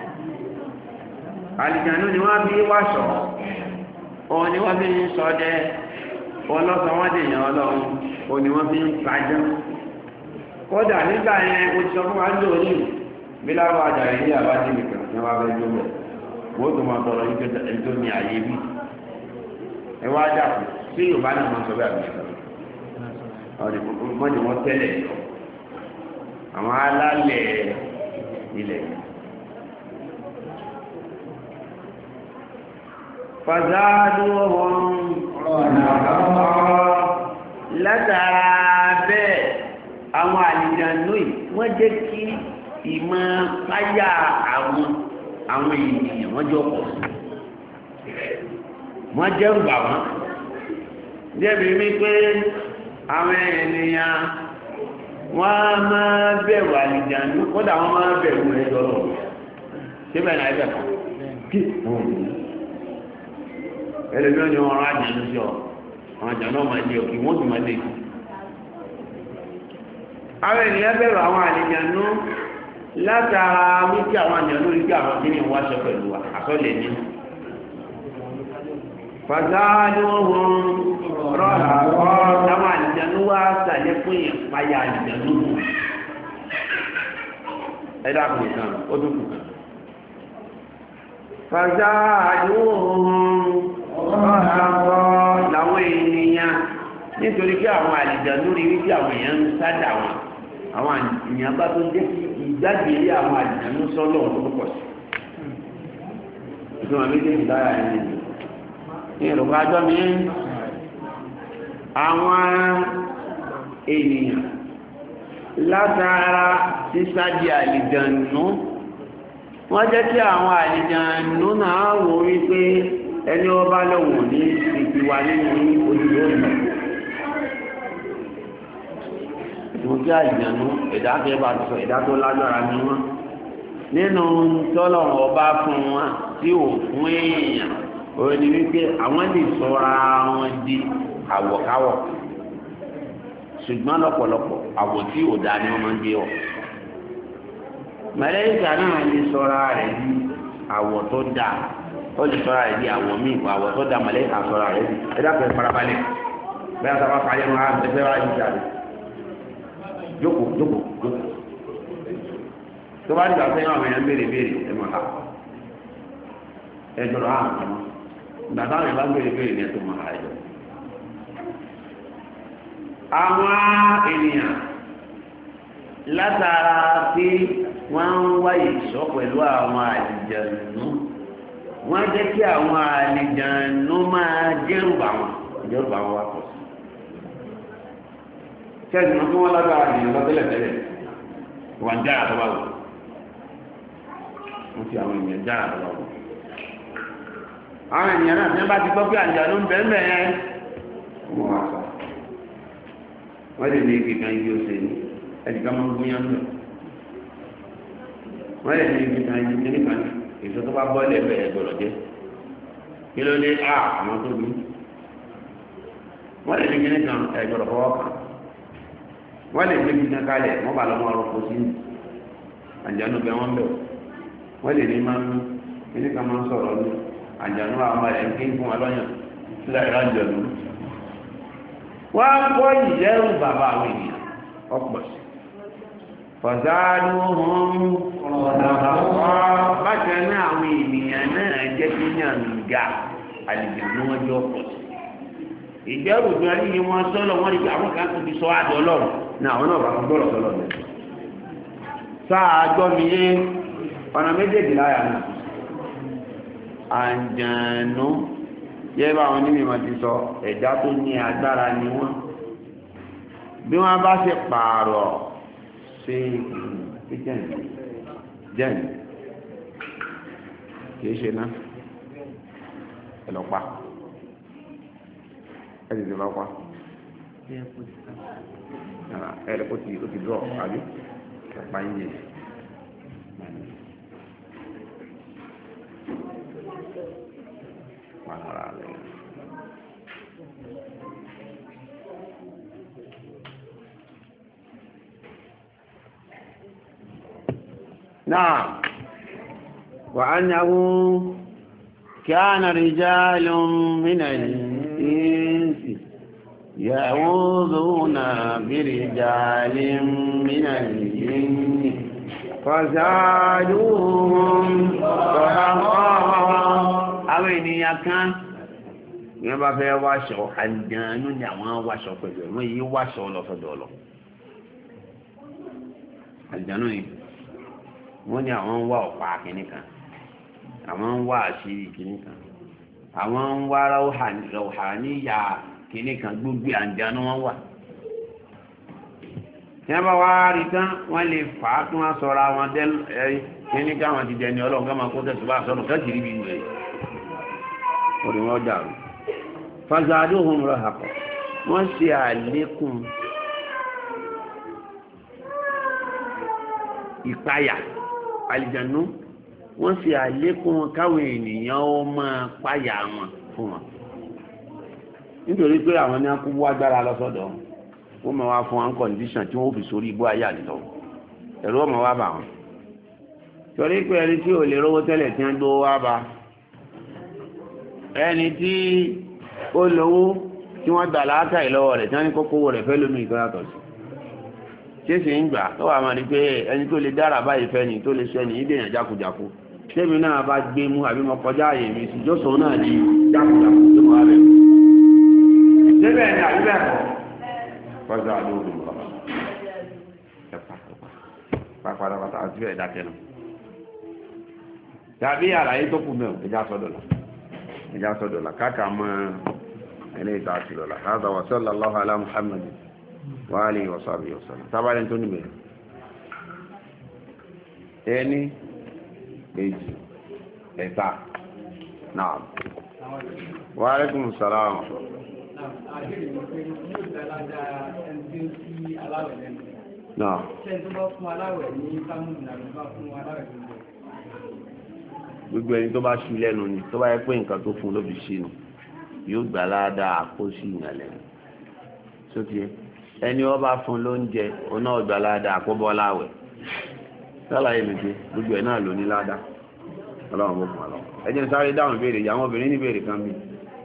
àlìjànú ni wọ́n bí wáṣọ òun ni wọ́n fi ń ṣọdẹ ọlọ́sọ wọ́n dèèyàn ọlọ́run òun ni wọ́n fi ń pàjọ́ kódà nígbà yẹn o ti sọ fún wa ń lò ní bí láwọn àjàrí ní àbájí nìkan ní wọ́n fẹ́ lóbẹ̀ wọ́n tó máa tọrọ ẹni tó ní ààyè bí ẹ wá dàpọ̀ sí Yorùbá náà máa sọ bẹ́ẹ̀ àbí ọ̀dẹ̀ mọ́jọ wọn tẹ́lẹ̀ àwọn alálẹ̀ ilẹ̀ fàzádùn látara bẹ́ẹ̀ àwọn àlìjànú yìí wọ́n jẹ́ kí ìmọ̀ páyà àwọn àwọn ènìyàn wọ́n jọ pọ̀ wọ́n jẹ́ rúbà wọn jẹ́bi wípé àwọn ènìyàn wọ́n máa bẹ̀rù àlìjànú kódà wọ́n máa bẹ̀rù rẹ̀ lọ́rọ̀ síbẹ̀ náà ẹgbẹ̀ kan kí wọ́n rí ẹlẹ́bí wọn ni wọ́n rán àjànú sí ọ àwọn àjànú ọmọ ilé òkè wọ́n sì máa lè kú àwọn ènìyàn bẹ̀rù àwọn àlìjànú látara wípé àwọn àjànú rí pé àwọn kíni wá ṣe pẹ̀lú àsọlẹ̀ ní fàzánú ohun rọ́ọ̀lá ọ́ táwọn àlìjànú wá sàlẹ̀ fún yẹn páyà àlìjànú ẹ̀dá kù kan ó tún kù kan fàzánú ohun rọ́ọ̀lá ọ́ làwọn ènìyàn nítorí pé àwọn àlìjànú rí wípé àwọn èèyàn ń sádà wọn àwọn èèyàn bá tó jẹ́ kí ìjáde ilé àwọn àlìjànú sọ́lọ̀ tó pọ̀ sí ìtumọ̀ méjèèjì lára ẹni ní ìrọ̀pá ajọ́ mi àwọn ènìyàn látara sísádi àlìjànú wọ́n jẹ́ kí àwọn àlìjànú náà wò wípé ẹni ọba lọ́wọ́ ní ìpìwà nínú ojúlé òyìnbó mo jẹ́ àjànú ẹ̀dá tó bá sọ ẹ̀dá tó lágbára ní wọn nínú tọ́lọ̀ ọba fún wọn tí ò fún èèyàn òun ni wípé àwọn lè sọra wọn di àwọ̀káwọ̀ ṣùgbọ́n lọ́pọ̀lọpọ̀ àwọ̀ tí ò dá ni wọ́n máa ń gbé wọ̀ màláíkà náà lè sọra rẹ̀ di àwọ̀ tó dáa ó lè sọra rẹ̀ di àwọ̀ míì kó àwọ̀ tó dáa màláíkà sọra rẹ̀ di ẹ̀dá pẹ̀lú farabalẹ̀ bẹ́ẹ̀ sábà parí ẹnu ara ẹgbẹ́ wa yìí jáde jókòó jókòó jókòó tó bá dìgbà sẹ́yìn àwọn èèyàn béèrè béèrè ẹ mọ̀ ha ẹ jọ̀rọ̀ hàn kàn ìgbà táwọn èèyàn bá béèrè béèrè ní ẹ tó mọ̀ ha ẹ jọ. àwọn ènìyàn látara pé wọ́n ń wá ìṣọ́ pẹ̀lú àwọn àlìjànú wọ́n jẹ́ kí àwọn àlìjànú máa dẹ́rùbà wọn dẹ́rùbà wọn wá pọ̀ sí. kẹ́ẹ̀sì mọ́ kí wọ́n lágbára ènìyàn lọ tẹ́lẹ̀ tẹ́lẹ̀ wà ń jára tó bá wù wọ́n fi àwọn ènìyàn jára tó bá wù. àwọn ènìyàn náà tí wọ́n bá ti gbọ́ pé àlìjànú ń bẹ́ẹ̀ bẹ́ẹ̀ wọ́n wá sọ wọ́n lè ní igi kan igi ose ní ẹnìkan máa ń gúnyán lọ wọ́n lè ní igi kan igi nípa ní èso tó bá bọ́ lẹ́bẹ̀ẹ́ gbọ́dọ̀ jẹ́ kí ló dé a àwọn tó bí wọ́n lè ní kíní kan ẹ̀gbọ́dọ̀ fọwọ́ kan wọ́n lè gbé kíní kalẹ̀ wọ́n bá lọ́mọ ọrọ̀ kó sí àjànú bẹ wọ́n bẹ̀ wọ́n lè ní máa ń kíní kan máa ń sọ̀rọ̀ ní àjànú àwọn ẹ̀ ń kí fún wa lọ́yàn sílẹ̀ ìrájọ̀nù wọ́n á kọ́ ìjẹ́rù bàbá àwọn ènìyàn ọ̀pọ̀ sí fọ̀sáàdù ohun ọ̀dọ̀ọ̀pọ̀ bákan náà àwọn ènìyàn náà jẹ́ kí ní àmìgá àlejò ní wọ́n jọ pọ̀ sí ìjẹ́rù tó rí ni wọ́n sọ́lọ̀ wọ́n rí pé àwọn kan tó fi sọ àdọ̀ ọlọ́run náà àwọn náà bá fún gbọ́rọ̀ sọ́lọ̀ lọ sáà gbọ́ mi yé ọ̀nà méjèèjì láyà náà àjànú yẹ́ bá wọn níbi wọn ti sọ ẹ̀dá tó ní agbára ni wọ́n bí wọ́n bá ṣe pààrọ̀ ṣe jẹ́ni jẹ́ni kìí ṣe náà ẹ̀lọ́pàá ẹ̀lì tí lọ́pàá ẹ̀lẹ́ ó ti ó ti dọ́ àbí ẹ̀pá yìí pààrọ̀ àlẹ́ نعم وأنه كان رجال من الإنس يعوذون برجال من الجن فزادوهم رهقا àwọn ènìyàn kan wọ́n bá fẹ́ wáṣọ àjànú ni àwọn wáṣọ pẹ̀lú wọ́n yí wáṣọ lọ́sọ̀dọ̀ lọ àjànú ni wọ́n ní àwọn ń wá ọ̀pá kìíní kan àwọn ń wá àṣírí kìíní kan àwọn ń wá rauhaniya kìíní kan gbogbo àjànú wọn wà tí wọ́n bá wá rí tán wọ́n lè fà á kí wọ́n sọra wọn dẹ́ kìíní ká wọn ti jẹ ní ọlọ́run ká máa kó tẹ̀sí bá sọ̀rọ̀ kẹ́sì rí bí rẹ̀ orí wọn dàrú fazaduhum rahaqa wọ́n ṣe àlékún ìpayà àlìjànú wọ́n ṣe àlékún káwọn ènìyàn ó máa páyà wọn fún wọn nítorí pé àwọn ní akúbú agbára lọ́sọ̀dọ̀ wọ́n máa wá fún wọn kọ̀ǹdíṣàn tí wọ́n fi sórí igbó ayé àdìtọ̀ ẹ̀rọ ọmọ wá bà wọn torí pé ẹni tí ò lè rówó tẹ́lẹ̀ tí wọ́n gbówó wá bá ẹni tí ó lówó tí wọ́n gbà láákàyè lọ́wọ́ rẹ̀ tí wọ́n ní kókówó rẹ̀ fẹ́ lómi ìtọ́ yàtọ̀ sí ṣéṣe ń gbà tó wà máa rí pé ẹni tó lè dára báyìí fẹ́ ni tó lè ṣẹ́ ni ìdèyàn jákujàku tẹ́mi náà bá gbé mú àbí mo kọjá àyè mi sí jọ́sọ̀ náà ní jákujàku tó máa rẹ̀ síbẹ̀ ni àbí bẹ́ẹ̀ kọ́ kọjá lóògùn bàbá ẹ̀pà pápádápátá àti bẹ́ẹ̀ dákẹ́ náà tàbí àlàyé tó kù mẹ́wọ̀n ẹjá sọ́dọ̀lá ẹjá sọ́dọ̀lá káàkà mọ́ ẹni ìta àti lọ́la hādhā wa sallallahu alā Muhammad wa alihi wa sahbihi wa sallam tábàlẹ̀ tó níbẹ̀ ẹni èjì ẹ̀ta náà wa alaykum salaam náà gbogbo ẹni tó bá ṣí lẹ́nu ni tó bá yẹ pé nǹkan tó fún ló fi ṣí ni yóò gbà ládàá kó sí ìyàn lẹ́nu sókè ẹni wọ́n bá fún lóúnjẹ òun náà gbà ládàá kó bọ́ láwẹ̀ sálàyé mi pé gbogbo ẹ̀ náà ló ní ládàá ọlọ́run bó fún wa lọ ẹ jẹ́ n sáré dáhùn ìbéèrè ìyàwó obìnrin ní ìbéèrè kan bí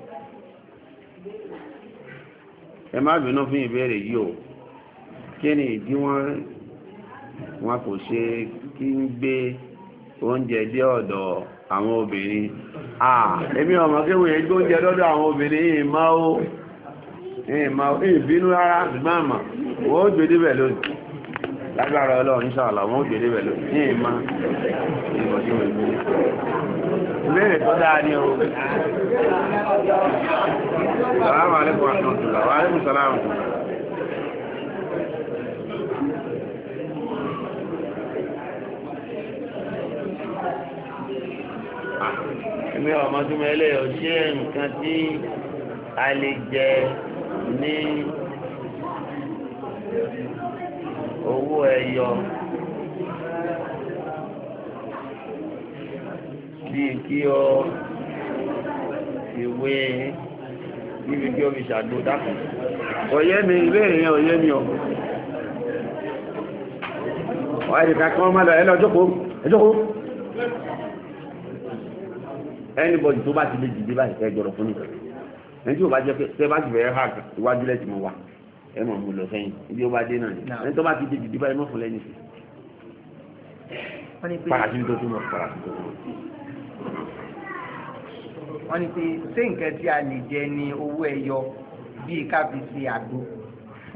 ẹ má bínú fún ìbéèrè yìí o kí ni ìdí wọn wọn kò ṣe kí ń gbé oúnjẹ dé ọ̀dọ̀ àwọn obìnrin ah èmi ọmọ kéwòn yẹn gbé oúnjẹ lọ́dọ̀ àwọn obìnrin yìí máa ó ìmọ̀ ìbínú rárá ṣùgbọ́n àmà wọ́n ó gbé débẹ̀ lónìí lágbára ọlọ́run inshallah wọ́n ó gbé débẹ̀ lónìí ní ìmọ̀ ìmọ̀ tí wọ́n gbé ìbéèrè tó dáa ní o sàlámù alaykum rahmatullah wa alaykum sàlámù èmi ọmọ tó mẹ́lẹ̀ ọ̀ ṣe nǹkan tí a lè jẹ ní owó ẹyọ bíi kí ọ ìwé níbi kí omi ṣàgbó dákọ̀ òye mi ìbéèrè yẹn òye mi o wọ́n ẹ̀dì kankan máa lọ ẹ lọ jókòó ẹ jókòó anybody tó bá ti lè dìde báyìí ẹ jọrọ fún mi ẹni tí o bá jẹ pé tẹ bá ti bẹ̀rẹ̀ hàk iwájú lẹ́tì mọ̀ wá ẹ mọ̀ mú lọ sẹ́yìn ibi ó bá dé náà ẹni tó bá ti lè dìde báyìí mọ̀ fún lẹ́yìn sí parasi tó túmọ̀ parasi tó túmọ̀. wọ́n ní pé ṣé nǹkan tí a lè jẹ ní owó ẹyọ bíi ká fi ṣe àgbo